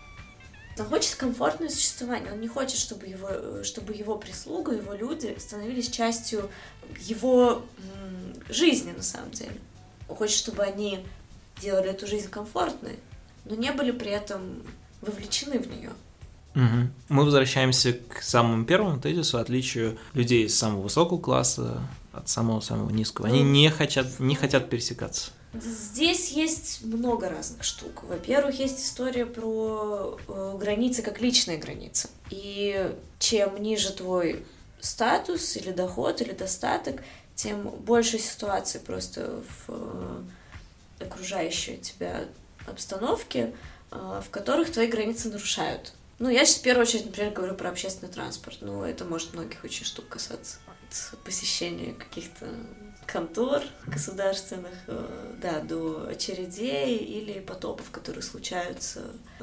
Он хочет комфортное существование, он не хочет, чтобы его, чтобы его прислуга, его люди становились частью его м, жизни на самом деле. Он хочет, чтобы они делали эту жизнь комфортной, но не были при этом вовлечены в нее. Угу. Мы возвращаемся к самому первому тезису, отличию людей из самого высокого класса от самого-самого низкого. Они не хотят, не хотят пересекаться. Здесь есть много разных штук. Во-первых, есть история про э, границы как личные границы. И чем ниже твой статус или доход, или достаток, тем больше ситуаций просто в э, окружающей тебя обстановке, э, в которых твои границы нарушают. Ну, я сейчас в первую очередь, например, говорю про общественный транспорт. Ну, это может многих очень штук касаться. От посещения каких-то контор государственных, да, до очередей или потопов, которые случаются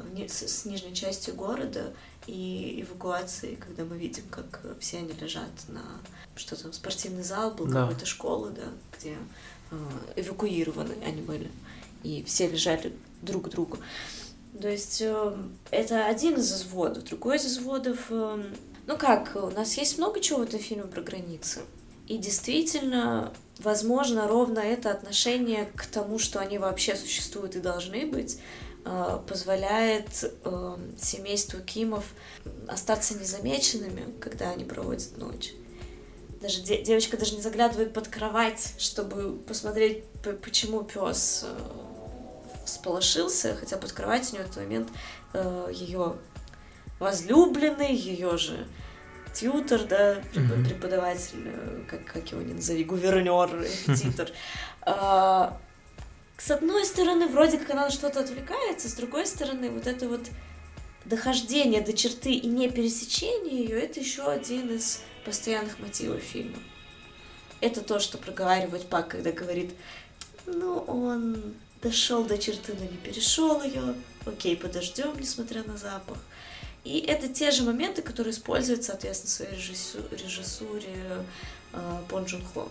с нижней частью города, и эвакуации, когда мы видим, как все они лежат на, что там, спортивный зал был, да. Какой-то школы, да, где эвакуированы они были, и все лежали друг к другу. То есть это один из изводов. Другой из изводов, ну как, у нас есть много чего в этом фильме про границы. И действительно, возможно, ровно это отношение к тому, что они вообще существуют и должны быть, позволяет семейству Кимов остаться незамеченными, когда они проводят ночь. Даже де- девочка даже не заглядывает под кровать, чтобы посмотреть, почему пес всполошился, хотя под кроватью у него в этот момент э, ее возлюбленный, ее же тьютор, да, mm-hmm. преподаватель, как, как его не назови, гувернер, репетитор. А, с одной стороны, вроде как она на что-то отвлекается, с другой стороны, вот это вот дохождение до черты и не пересечение ее, это еще один из постоянных мотивов фильма. Это то, что проговаривает Пак, когда говорит, ну, он дошел до черты, но не перешел ее, окей, подождем, несмотря на запах. И это те же моменты, которые используют, соответственно, в своей режиссуре, режиссуре э, Бон Джун Хо.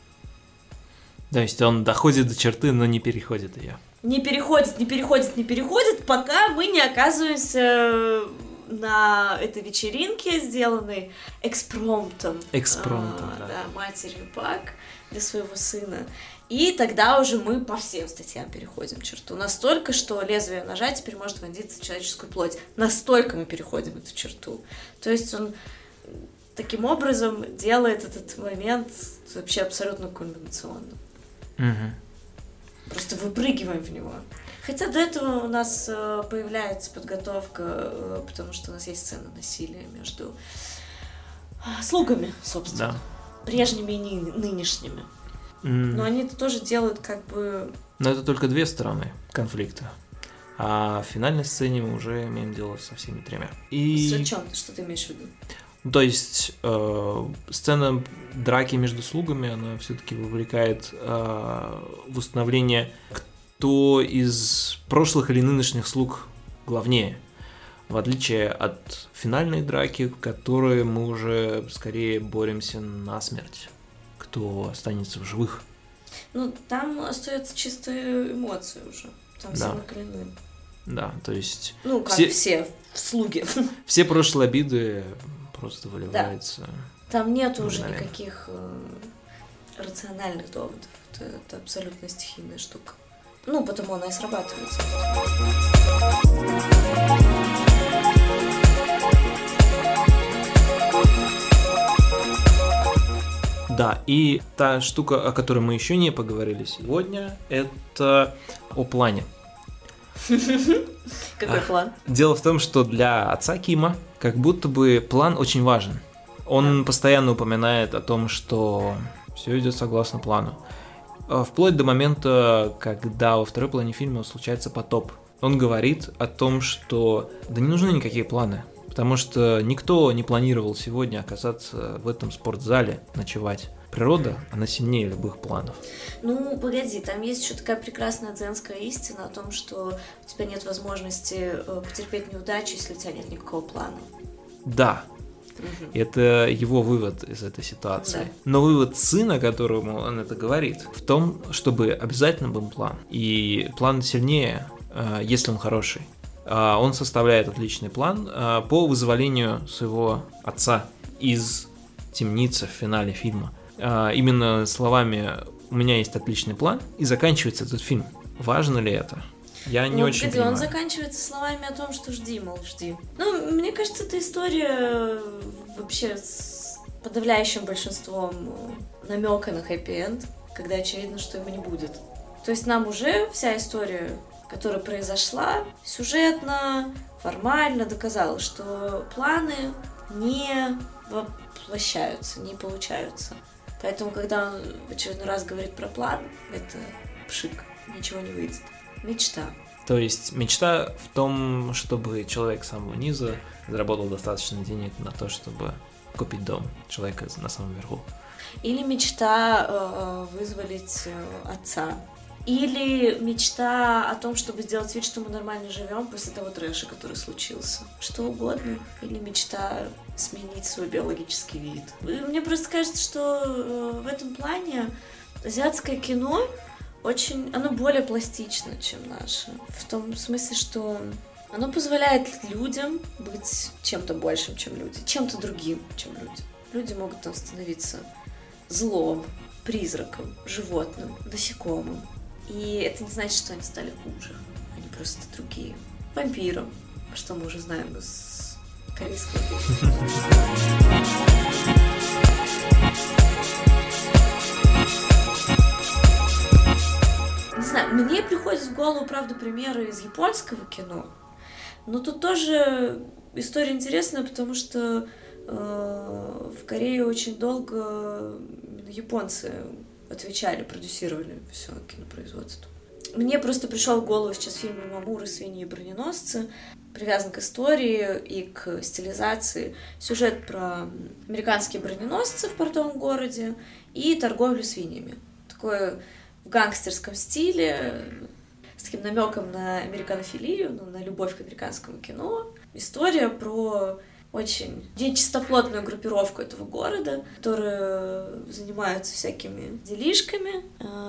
То есть он доходит до черты, но не переходит ее. Не переходит, не переходит, не переходит, пока мы не оказываемся на этой вечеринке, сделанной экспромтом. Экспромтом, а, да. Да, матерью Пак для своего сына. И тогда уже мы по всем статьям переходим черту. Настолько, что лезвие ножа теперь может вонзиться в человеческую плоть. Настолько мы переходим эту черту. То есть он таким образом делает этот момент вообще абсолютно кульминационным. Угу. Просто выпрыгиваем в него. Хотя до этого у нас появляется подготовка, потому что у нас есть сцена насилия между слугами, собственно. Да. Прежними и нынешними. Но они это тоже делают как бы... Но это только две стороны конфликта. А в финальной сцене мы уже имеем дело со всеми тремя. И... С чем? Что ты имеешь в виду? То есть э, сцена драки между слугами, она все-таки вовлекает э, в установление, кто из прошлых или нынешних слуг главнее. В отличие от финальной драки, в которой мы уже скорее боремся насмерть. Кто останется в живых. Ну, там остается чисто эмоции уже. Там да. все накалены. Да, то есть... Ну, как все, все слуги. Все прошлые обиды просто выливаются. Да. Там нету уже никаких э, рациональных доводов. Это, это абсолютно стихийная штука. Ну, потому она и срабатывает. Да, и та штука, о которой мы еще не поговорили сегодня, это о плане. Какой план? Дело в том, что для отца Кима как будто бы план очень важен. Он да. постоянно упоминает о том, что все идет согласно плану. Вплоть до момента, когда во второй половине фильма случается потоп. Он говорит о том, что да не нужны никакие планы. Потому что никто не планировал сегодня оказаться в этом спортзале, ночевать. Природа, она сильнее любых планов. Ну, погоди, там есть еще такая прекрасная дзенская истина о том, что у тебя нет возможности потерпеть неудачу, если у тебя нет никакого плана. Да, угу. Это его вывод из этой ситуации. Да. Но вывод сына, которому он это говорит, в том, чтобы обязательно был план. И план сильнее, если он хороший. Он составляет отличный план по вызволению своего отца из темницы в финале фильма. Именно словами «у меня есть отличный план» и заканчивается этот фильм. Важно ли это? Я не ну, очень погоди, понимаю. Он заканчивается словами о том, что жди, мол, жди. Ну, мне кажется, эта история вообще с подавляющим большинством намека на хэппи-энд, когда очевидно, что его не будет. То есть нам уже вся история, которая произошла, сюжетно, формально доказала, что планы не воплощаются, не получаются. Поэтому, когда он в очередной раз говорит про план, это пшик, ничего не выйдет. Мечта. То есть мечта в том, чтобы человек с самого низа заработал достаточно денег на то, чтобы купить дом человека на самом верху. Или мечта э, вызволить э, отца. Или мечта о том, чтобы сделать вид, что мы нормально живем после того трэша, который случился. Что угодно. Или мечта сменить свой биологический вид. И мне просто кажется, что э, в этом плане азиатское кино очень, оно более пластично, чем наше. В том смысле, что оно позволяет людям быть чем-то большим, чем люди, чем-то другим, чем люди. Люди могут там становиться злом, призраком, животным, насекомым. И это не значит, что они стали хуже. Они просто другие. Вампиром, что мы уже знаем из корейского фильма. Не знаю, мне приходят в голову, правда, примеры из японского кино, но тут тоже история интересная, потому что э, в Корее очень долго японцы отвечали, продюсировали все кинопроизводство. Мне просто пришел в голову сейчас фильм Имамуры «Свиньи и броненосцы», привязан к истории и к стилизации. Сюжет про американские броненосцы в портовом городе и торговлю свиньями. Такое в гангстерском стиле, с таким намеком на американофилию, ну, на любовь к американскому кино. История про очень нечистоплотную группировку этого города, которые занимаются всякими делишками,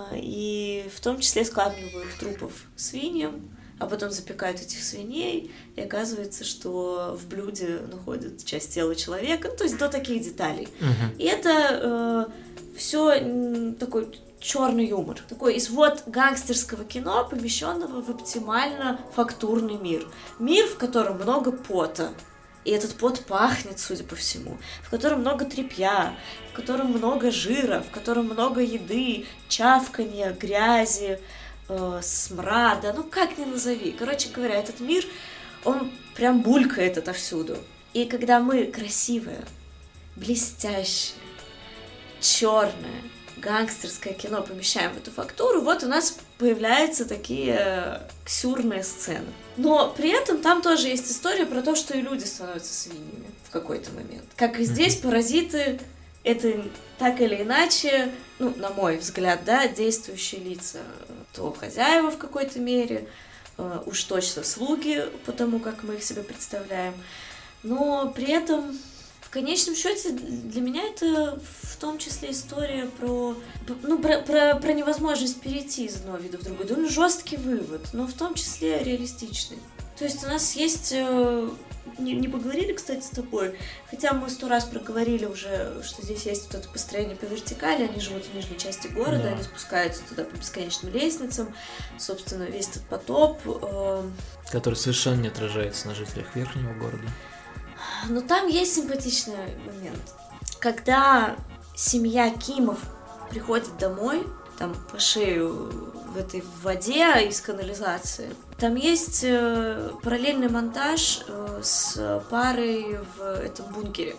и в том числе скармливают трупов свиньям, а потом запекают этих свиней, и оказывается, что в блюде находят часть тела человека, ну, то есть до таких деталей. Uh-huh. И это э, все такой черный юмор, такой извод гангстерского кино, помещенного в оптимально фактурный мир. Мир, в котором много пота, и этот пот пахнет, судя по всему, в котором много тряпья, в котором много жира, в котором много еды, чавканья, грязи, э, смрада, ну как ни назови. Короче говоря, этот мир, он прям булькает отовсюду. И когда мы красивое, блестящее, черное, гангстерское кино помещаем в эту фактуру, вот у нас появляются такие ксюрные сцены. Но при этом там тоже есть история про то, что и люди становятся свиньями в какой-то момент. Как и здесь, паразиты — это так или иначе, ну, на мой взгляд, да, действующие лица. То хозяева в какой-то мере, уж точно слуги, потому как мы их себе представляем. Но при этом в конечном счете для меня это в том числе история про, ну, про, про, про невозможность перейти из одного вида в другой. Да, ну, жесткий вывод, но в том числе реалистичный. То есть у нас есть... Не, не поговорили, кстати, с тобой, хотя мы сто раз проговорили уже, что здесь есть вот это построение по вертикали, они живут в нижней части города, да. Они спускаются туда по бесконечным лестницам, собственно, весь этот потоп. Э... Который совершенно не отражается на жителях верхнего города. Но там есть симпатичный момент. Когда семья Кимов приходит домой, там по шею в этой воде из канализации, там есть э, параллельный монтаж э, с парой в этом бункере.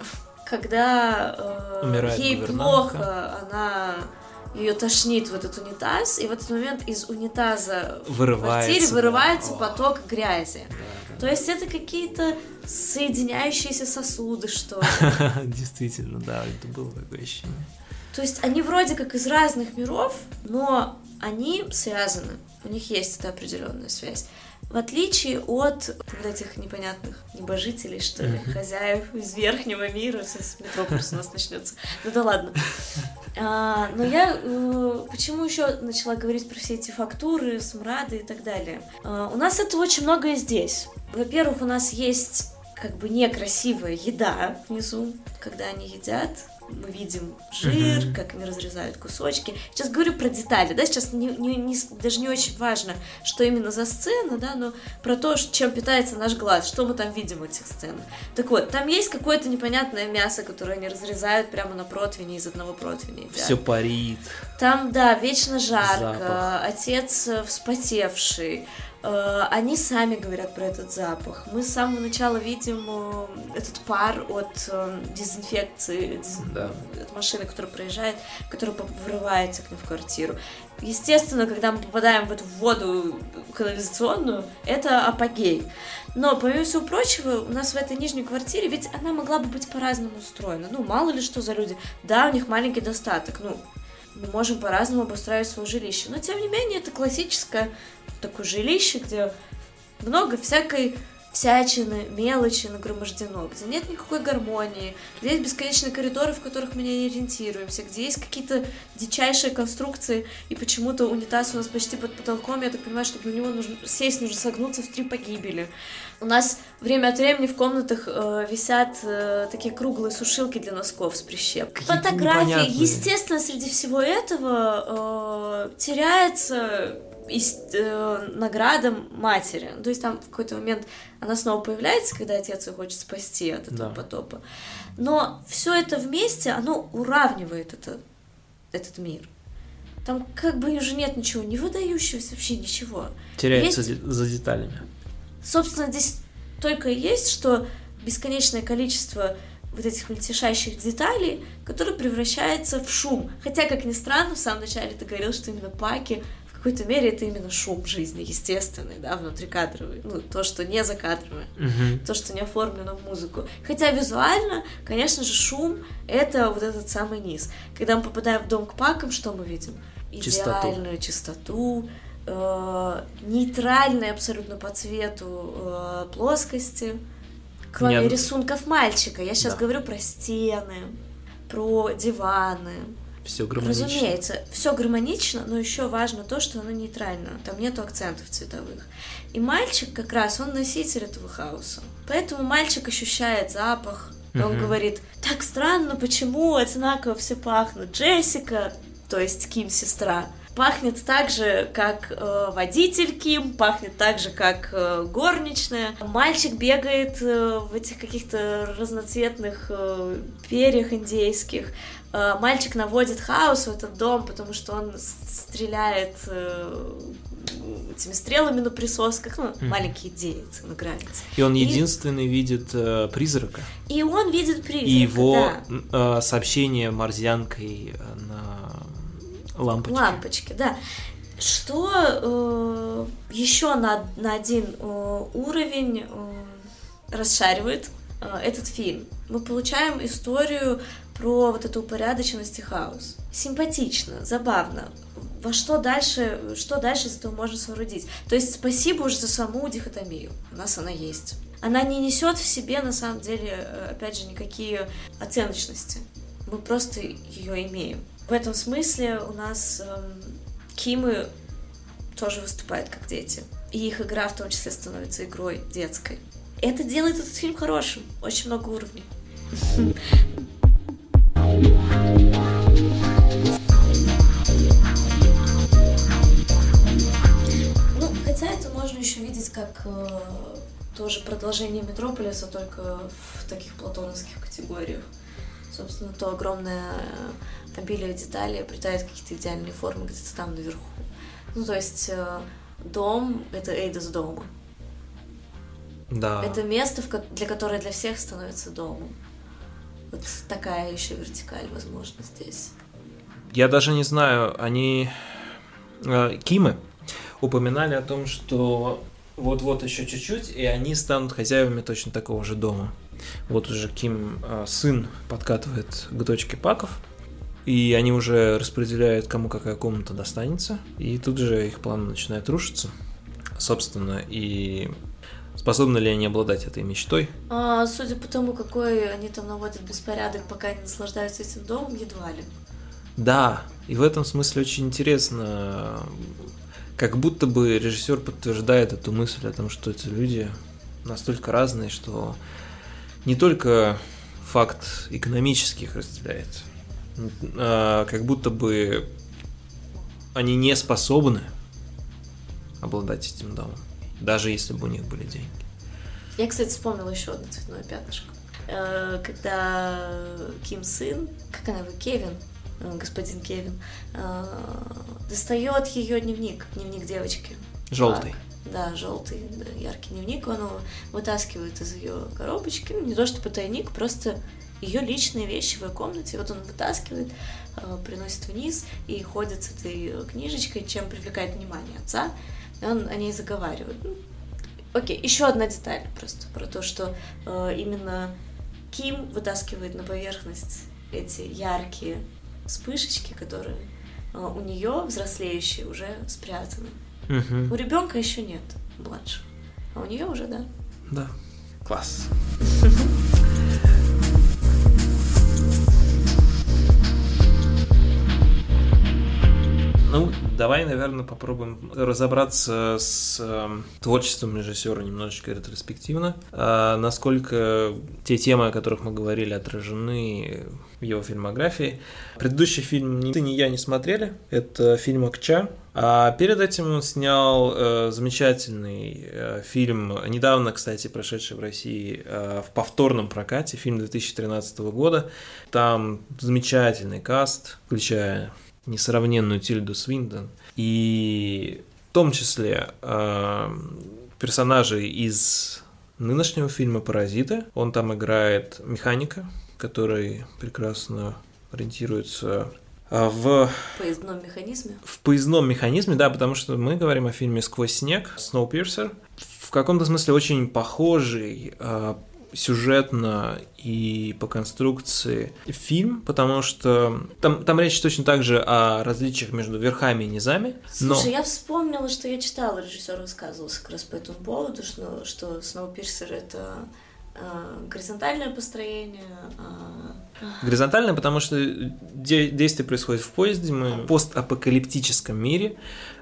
Когда э, ей плохо, она... ее тошнит в этот унитаз, и в этот момент из унитаза в квартире вырывается да. поток грязи. Да, да. То есть это какие-то соединяющиеся сосуды, что ли. Действительно, да, это было такое ощущение. То есть они вроде как из разных миров, но они связаны, у них есть эта определенная связь. В отличие от вот этих непонятных небожителей, что ли, uh-huh. хозяев из верхнего мира, сейчас метрополис у нас начнется. Ну да ладно. А, но я э, почему еще начала говорить про все эти фактуры, смрады и так далее? А, у нас этого очень много и здесь. Во-первых, у нас есть как бы некрасивая еда внизу, когда они едят. Мы видим жир, uh-huh. как они разрезают кусочки. Сейчас говорю про детали, да, сейчас не, не, не, даже не очень важно, что именно за сцена, да, но про то, чем питается наш глаз, что мы там видим в этих сценах. Так вот, там есть какое-то непонятное мясо, которое они разрезают прямо на противне, из одного противня. Все парит. Там, да, вечно жарко, запах. Отец вспотевший. Они сами говорят про этот запах. Мы с самого начала видим этот пар от дезинфекции, да. от машины, которая проезжает, которая врывается к ним в квартиру. Естественно, когда мы попадаем в эту воду канализационную, это апогей. Но, помимо всего прочего, у нас в этой нижней квартире, ведь она могла бы быть по-разному устроена. Ну, мало ли что за люди. Да, у них маленький достаток, ну, мы можем по-разному обустраивать свое жилище. Но, тем не менее, это классическое такое жилище, где много всякой всячины, мелочи нагромождено, где нет никакой гармонии, где есть бесконечные коридоры, в которых мы не ориентируемся, где есть какие-то дичайшие конструкции, и почему-то унитаз у нас почти под потолком, я так понимаю, чтобы на него нужно сесть, нужно согнуться в три погибели. У нас время от времени в комнатах э, висят э, такие круглые сушилки для носков с прищепкой. Фотографии, естественно, среди всего этого э, теряется и э, награда матери. То есть там в какой-то момент она снова появляется, когда отец ее хочет спасти от этого да. потопа. Но все это вместе, оно уравнивает это, этот мир. Там как бы уже нет ничего, не выдающегося, вообще ничего. Теряется есть... за деталями. Собственно, здесь только и есть, что бесконечное количество вот этих мельтешащих деталей, которые превращаются в шум. Хотя, как ни странно, в самом начале ты говорил, что именно Паки в какой-то мере это именно шум жизни, естественный, да, внутрикадровый. Ну, то, что не закадровое, Угу. то, что не оформлено в музыку. Хотя визуально, конечно же, шум — это вот этот самый низ. Когда мы попадаем в дом к Пакам, что мы видим? Идеальную чистоту, э, нейтральные абсолютно по цвету э, плоскости. Кроме Нет. рисунков мальчика. Я сейчас Да. говорю про стены, про диваны. Все гармонично. Разумеется, все гармонично, но еще важно то, что оно нейтрально. Там нету акцентов цветовых. И мальчик как раз, он носитель этого хаоса. Поэтому мальчик ощущает запах. И он Мгм. говорит: так странно, почему одинаково все пахнут. Джессика, то есть Ким сестра, пахнет так же, как э, водитель Ким, пахнет так же, как э, горничная. Мальчик бегает э, в этих каких-то разноцветных э, перьях индейских. Э, мальчик наводит хаос в этот дом, потому что он с- стреляет э, этими стрелами на присосках. Ну, Мгм. маленькие дети, наградятся. И он И- единственный видит э, призрака. И он видит призрака, И его да. э, сообщение марсианкой э, на лампочке. Лампочки, да. Что э, еще на, на один э, уровень э, расшаривает э, этот фильм? Мы получаем историю про вот эту упорядоченность и хаос. Симпатично, забавно. Во что дальше, что дальше из этого можно соорудить? То есть спасибо уже за саму дихотомию. У нас она есть. Она не несет в себе, на самом деле, э, опять же, никакие оценочности. Мы просто ее имеем. В этом смысле у нас эм, Кимы тоже выступают как дети. И их игра в том числе становится игрой детской. Это делает этот фильм хорошим. Очень много уровней. Ну, хотя это можно еще видеть как э, тоже продолжение Метрополиса, только в таких платоновских категориях. Собственно, то огромное обилие деталей обретает какие-то идеальные формы где-то там наверху. Ну, то есть э, дом — это эйдос дома. Да. Это место, в ко- для которое для всех становится домом. Вот такая еще вертикаль, возможно, здесь. Я даже не знаю, они... э, Кимы упоминали о том, что вот-вот еще чуть-чуть, и они станут хозяевами точно такого же дома. Вот уже Ким, э, сын, подкатывает к дочке Паков, и они уже распределяют, кому какая комната достанется, и тут же их планы начинают рушиться, собственно, и способны ли они обладать этой мечтой? А, судя по тому, какой они там наводят беспорядок, пока они наслаждаются этим домом, едва ли. Да, и в этом смысле очень интересно, как будто бы режиссер подтверждает эту мысль о том, что эти люди настолько разные, что не только факт экономический их разделяет, а как будто бы они не способны обладать этим домом, даже если бы у них были деньги. Я, кстати, вспомнила еще одно цветное пятнышко. Э, Когда Ким сын, как она его, Кевин, э, господин Кевин, э, достает ее дневник, дневник девочки. Желтый. Пак. Да, желтый, да, яркий дневник, он его вытаскивает из ее коробочки, ну, не то чтобы тайник, просто ее личные вещи в ее комнате. Вот он вытаскивает, э, приносит вниз и ходит с этой книжечкой, чем привлекает внимание отца, и он о ней заговаривает. Ну, окей, еще одна деталь просто про то, что э, именно Ким вытаскивает на поверхность эти яркие вспышечки, которые э, у нее, взрослеющие, уже спрятаны. Мгм. У ребенка еще нет младшего, а у нее уже, да. Да. Класс. Ну, давай, наверное, попробуем разобраться с э, творчеством режиссера немножечко ретроспективно. А насколько те темы, о которых мы говорили, отражены в его фильмографии. Предыдущий фильм ни ты, ни я не смотрели. Это фильм «Окча». А перед этим он снял э, замечательный э, фильм, недавно, кстати, прошедший в России э, в повторном прокате, фильм две тысячи тринадцатого года. Там замечательный каст, включая несравненную Тильду Свинтон, и в том числе э, персонажей из нынешнего фильма «Паразиты». Он там играет механика, который прекрасно ориентируется в поездном механизме. В поездном механизме, да, потому что мы говорим о фильме «Сквозь снег», «Snowpiercer». В каком-то смысле очень похожий э, сюжетно и по конструкции фильм, потому что там, там речь точно так же о различиях между верхами и низами. Слушай, но... я вспомнила, что я читала, режиссер высказывался как раз по этому поводу, что, что «Snowpiercer» — это э, горизонтальное построение. Э... Горизонтальное, потому что де- действие происходит в поезде, мы в постапокалиптическом мире,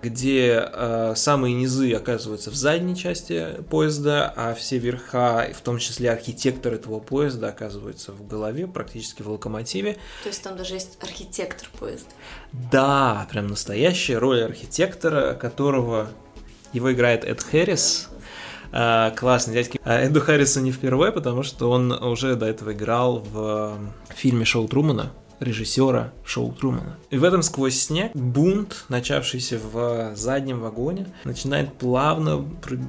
где э, самые низы оказываются в задней части поезда, а все верха, в том числе архитектор этого поезда, оказываются в голове, практически в локомотиве. То есть там даже есть архитектор поезда. Да, прям настоящая роль архитектора, которого его играет Эд Хэррис. Uh, классный дядьки. Uh, Эду Харрису не впервые, потому что он уже до этого играл в фильме «Шоу Трумана», режиссера «Шоу Трумана». И в этом «Сквозь снег» бунт, начавшийся в заднем вагоне, начинает плавно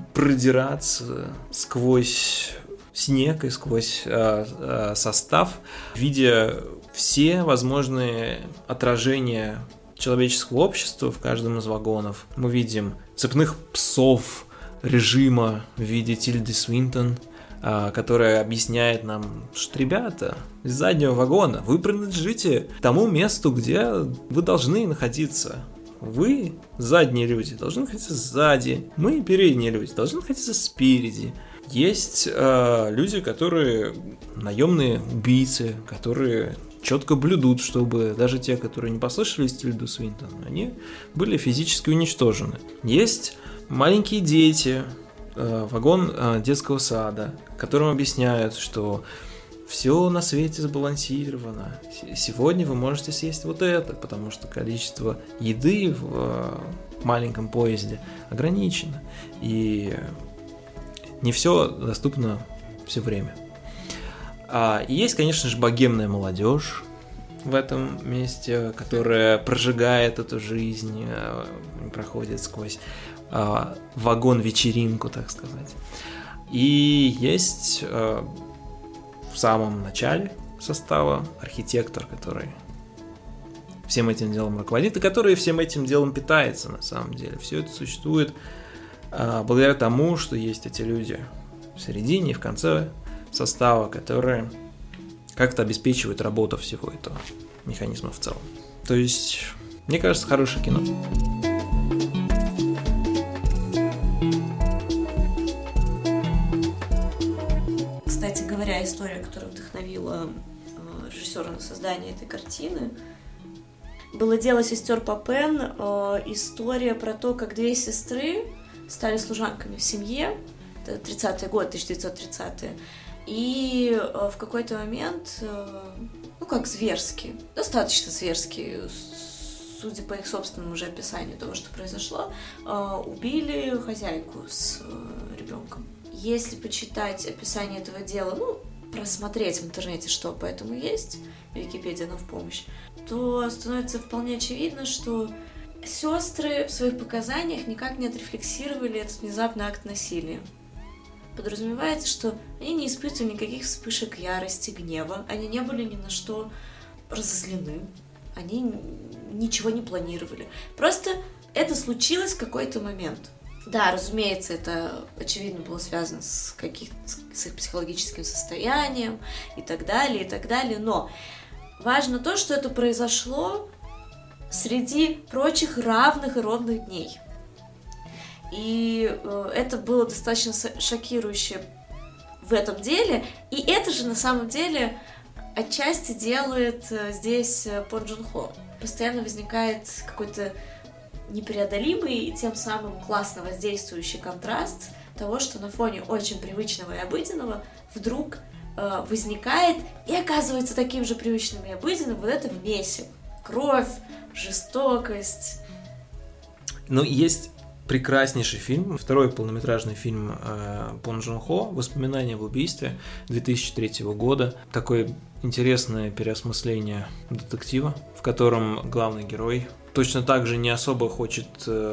продираться сквозь снег и сквозь uh, uh, состав, видя все возможные отражения человеческого общества в каждом из вагонов. Мы видим цепных псов режима в виде Тильды Свинтон, которая объясняет нам, что, ребята, из заднего вагона вы принадлежите тому месту, где вы должны находиться. Вы, задние люди, должны находиться сзади. Мы, передние люди, должны находиться спереди. Есть э, люди, которые наемные убийцы, которые четко блюдут, чтобы даже те, которые не послушались Тильду Свинтон, они были физически уничтожены. Есть маленькие дети, э, вагон э, детского сада, которым объясняют, что все на свете сбалансировано. Сегодня вы можете съесть вот это, потому что количество еды в э, маленьком поезде ограничено. И не все доступно все время. А, и есть, конечно же, богемная молодежь в этом месте, которая прожигает эту жизнь, проходит сквозь а, вагон-вечеринку, так сказать. И есть а, в самом начале состава архитектор, который всем этим делом руководит и который всем этим делом питается на самом деле. Все это существует а, благодаря тому, что есть эти люди в середине и в конце состава, которые как-то обеспечивают работу всего этого механизма в целом. То есть, мне кажется, хорошее кино. Кстати говоря, история, которая вдохновила э, режиссера на создание этой картины, было дело сестер Папен, э, история про то, как две сестры стали служанками в семье, это тридцатые годы, тысяча девятьсот тридцатые, и э, в какой-то момент, э, ну как зверски, достаточно зверски, судя по их собственному уже описанию того, что произошло, э, убили хозяйку с э, ребенком. Если почитать описание этого дела, ну, просмотреть в интернете, что по этому есть, Википедия нам в помощь, то становится вполне очевидно, что сестры в своих показаниях никак не отрефлексировали этот внезапный акт насилия. Подразумевается, что они не испытывали никаких вспышек ярости, гнева, они не были ни на что разозлены, они ничего не планировали. Просто это случилось в какой-то момент. Да, разумеется, это очевидно было связано с, каких, с их психологическим состоянием и так далее, и так далее, но важно то, что это произошло среди прочих равных и ровных дней. И э, это было достаточно шокирующе в этом деле. И это же на самом деле отчасти делает э, здесь Пон Джун Хо. Постоянно возникает какой-то непреодолимый и тем самым классно воздействующий контраст того, что на фоне очень привычного и обыденного вдруг э, возникает и оказывается таким же привычным и обыденным вот это вместе. Кровь, жестокость. Ну, есть прекраснейший фильм, второй полнометражный фильм Пон Джун Хо «Воспоминания об убийстве» две тысячи третьего года. Такое интересное переосмысление детектива, в котором главный герой точно так же не особо хочет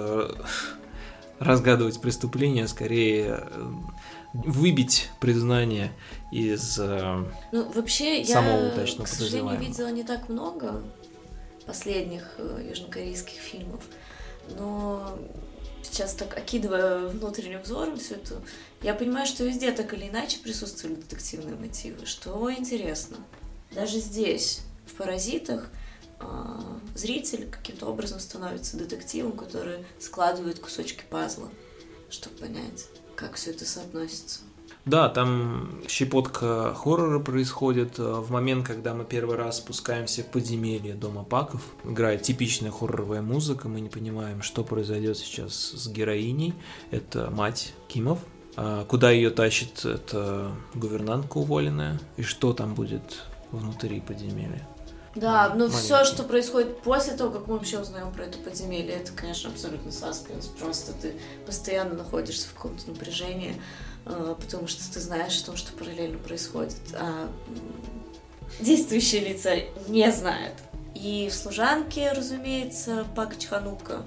разгадывать преступления, скорее выбить признание из ну, вообще, самого я, удачного к сожалению, подозреваемого. видела не так много последних южнокорейских фильмов, но сейчас так окидывая внутренним взором все это, я понимаю, что везде так или иначе присутствуют детективные мотивы, что интересно. Даже здесь, в «Паразитах», зритель каким-то образом становится детективом, который складывает кусочки пазла, чтобы понять, как все это соотносится. Да, там щепотка хоррора происходит в момент, когда мы первый раз спускаемся в подземелье дома Паков. Играет типичная хорроровая музыка, мы не понимаем, что произойдет сейчас с героиней. Это мать Кимов. А куда ее тащит, это гувернантка уволенная. И что там будет внутри подземелья? Да, но все, что происходит после того, как мы вообще узнаем про это подземелье, это, конечно, абсолютно саспенс. Просто ты постоянно находишься в каком-то напряжении, потому что ты знаешь о том, что параллельно происходит, а действующие лица не знают. И в «Служанке», разумеется, Пак Чханука,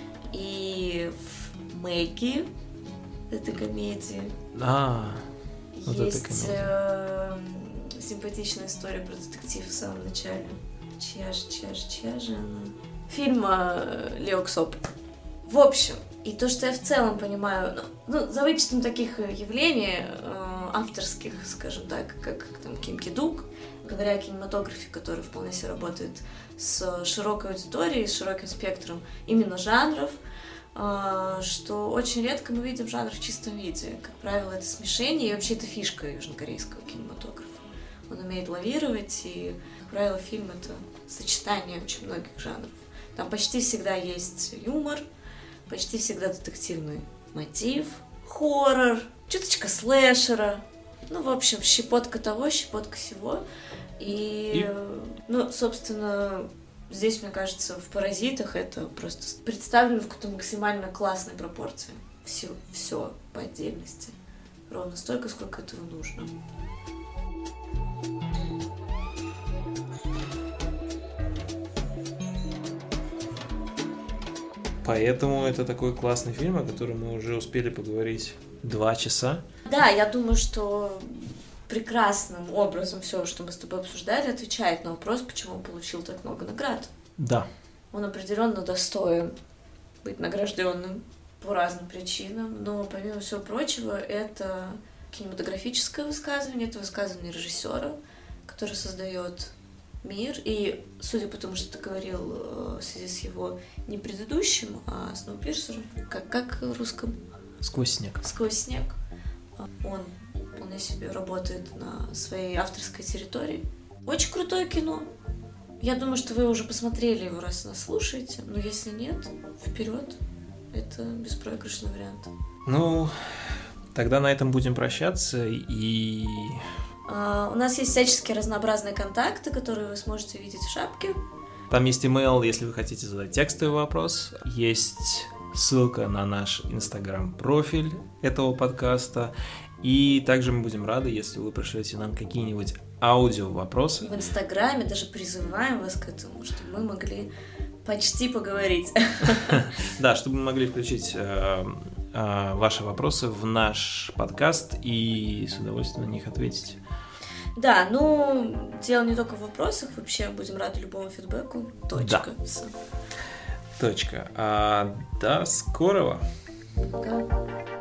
и в «Мэгги», этой комедии, а, вот есть э, симпатичная история про детектив в самом начале. Чья же, чья же, чья же она? Фильм э, Лео Ксоп. В общем, и то, что я в целом понимаю, ну, ну за вычетом таких явлений э, авторских, скажем так, как, как там Ким Ки-дук, говоря о кинематографе, который вполне себе работает с широкой аудиторией, с широким спектром именно жанров, э, что очень редко мы видим жанр в чистом виде. Как правило, это смешение, и вообще это фишка южнокорейского кинематографа. Он умеет лавировать, и, как правило, фильм — это сочетание очень многих жанров. Там почти всегда есть юмор, почти всегда детективный мотив, хоррор, чуточка слэшера. Ну, в общем, щепотка того, щепотка сего. И, И, ну, собственно, здесь, мне кажется, в «Паразитах» это просто представлено в какой-то максимально классной пропорции. Все, все по отдельности. Ровно столько, сколько этого нужно. Поэтому это такой классный фильм, о котором мы уже успели поговорить два часа. Да, я думаю, что прекрасным образом все, что мы с тобой обсуждали, отвечает на вопрос, почему он получил так много наград. Да. Он определенно достоин быть награжденным по разным причинам, но помимо всего прочего, это кинематографическое высказывание, это высказывание режиссера, который создает мир, и, судя по тому, что ты говорил в связи с его не предыдущим, а Сноупирсером, как, как в русском? «Сквозь снег». «Сквозь снег». Он вполне себе работает на своей авторской территории. Очень крутое кино. Я думаю, что вы уже посмотрели его, раз нас слушаете, но если нет, вперед. Это беспроигрышный вариант. Ну, тогда на этом будем прощаться, и... Uh, у нас есть всяческие разнообразные контакты, которые вы сможете видеть в шапке. Там есть имейл, если вы хотите задать текстовый вопрос. Есть ссылка на наш инстаграм-профиль этого подкаста. И также мы будем рады, если вы пришлете нам какие-нибудь аудио-вопросы. В инстаграме даже призываем вас к этому, чтобы мы могли почти поговорить. Да, чтобы мы могли включить ваши вопросы в наш подкаст и с удовольствием на них ответить. Да, ну, дело не только в вопросах, вообще будем рады любому фидбэку. Точка. Да. Точка. А, до скорого. Пока.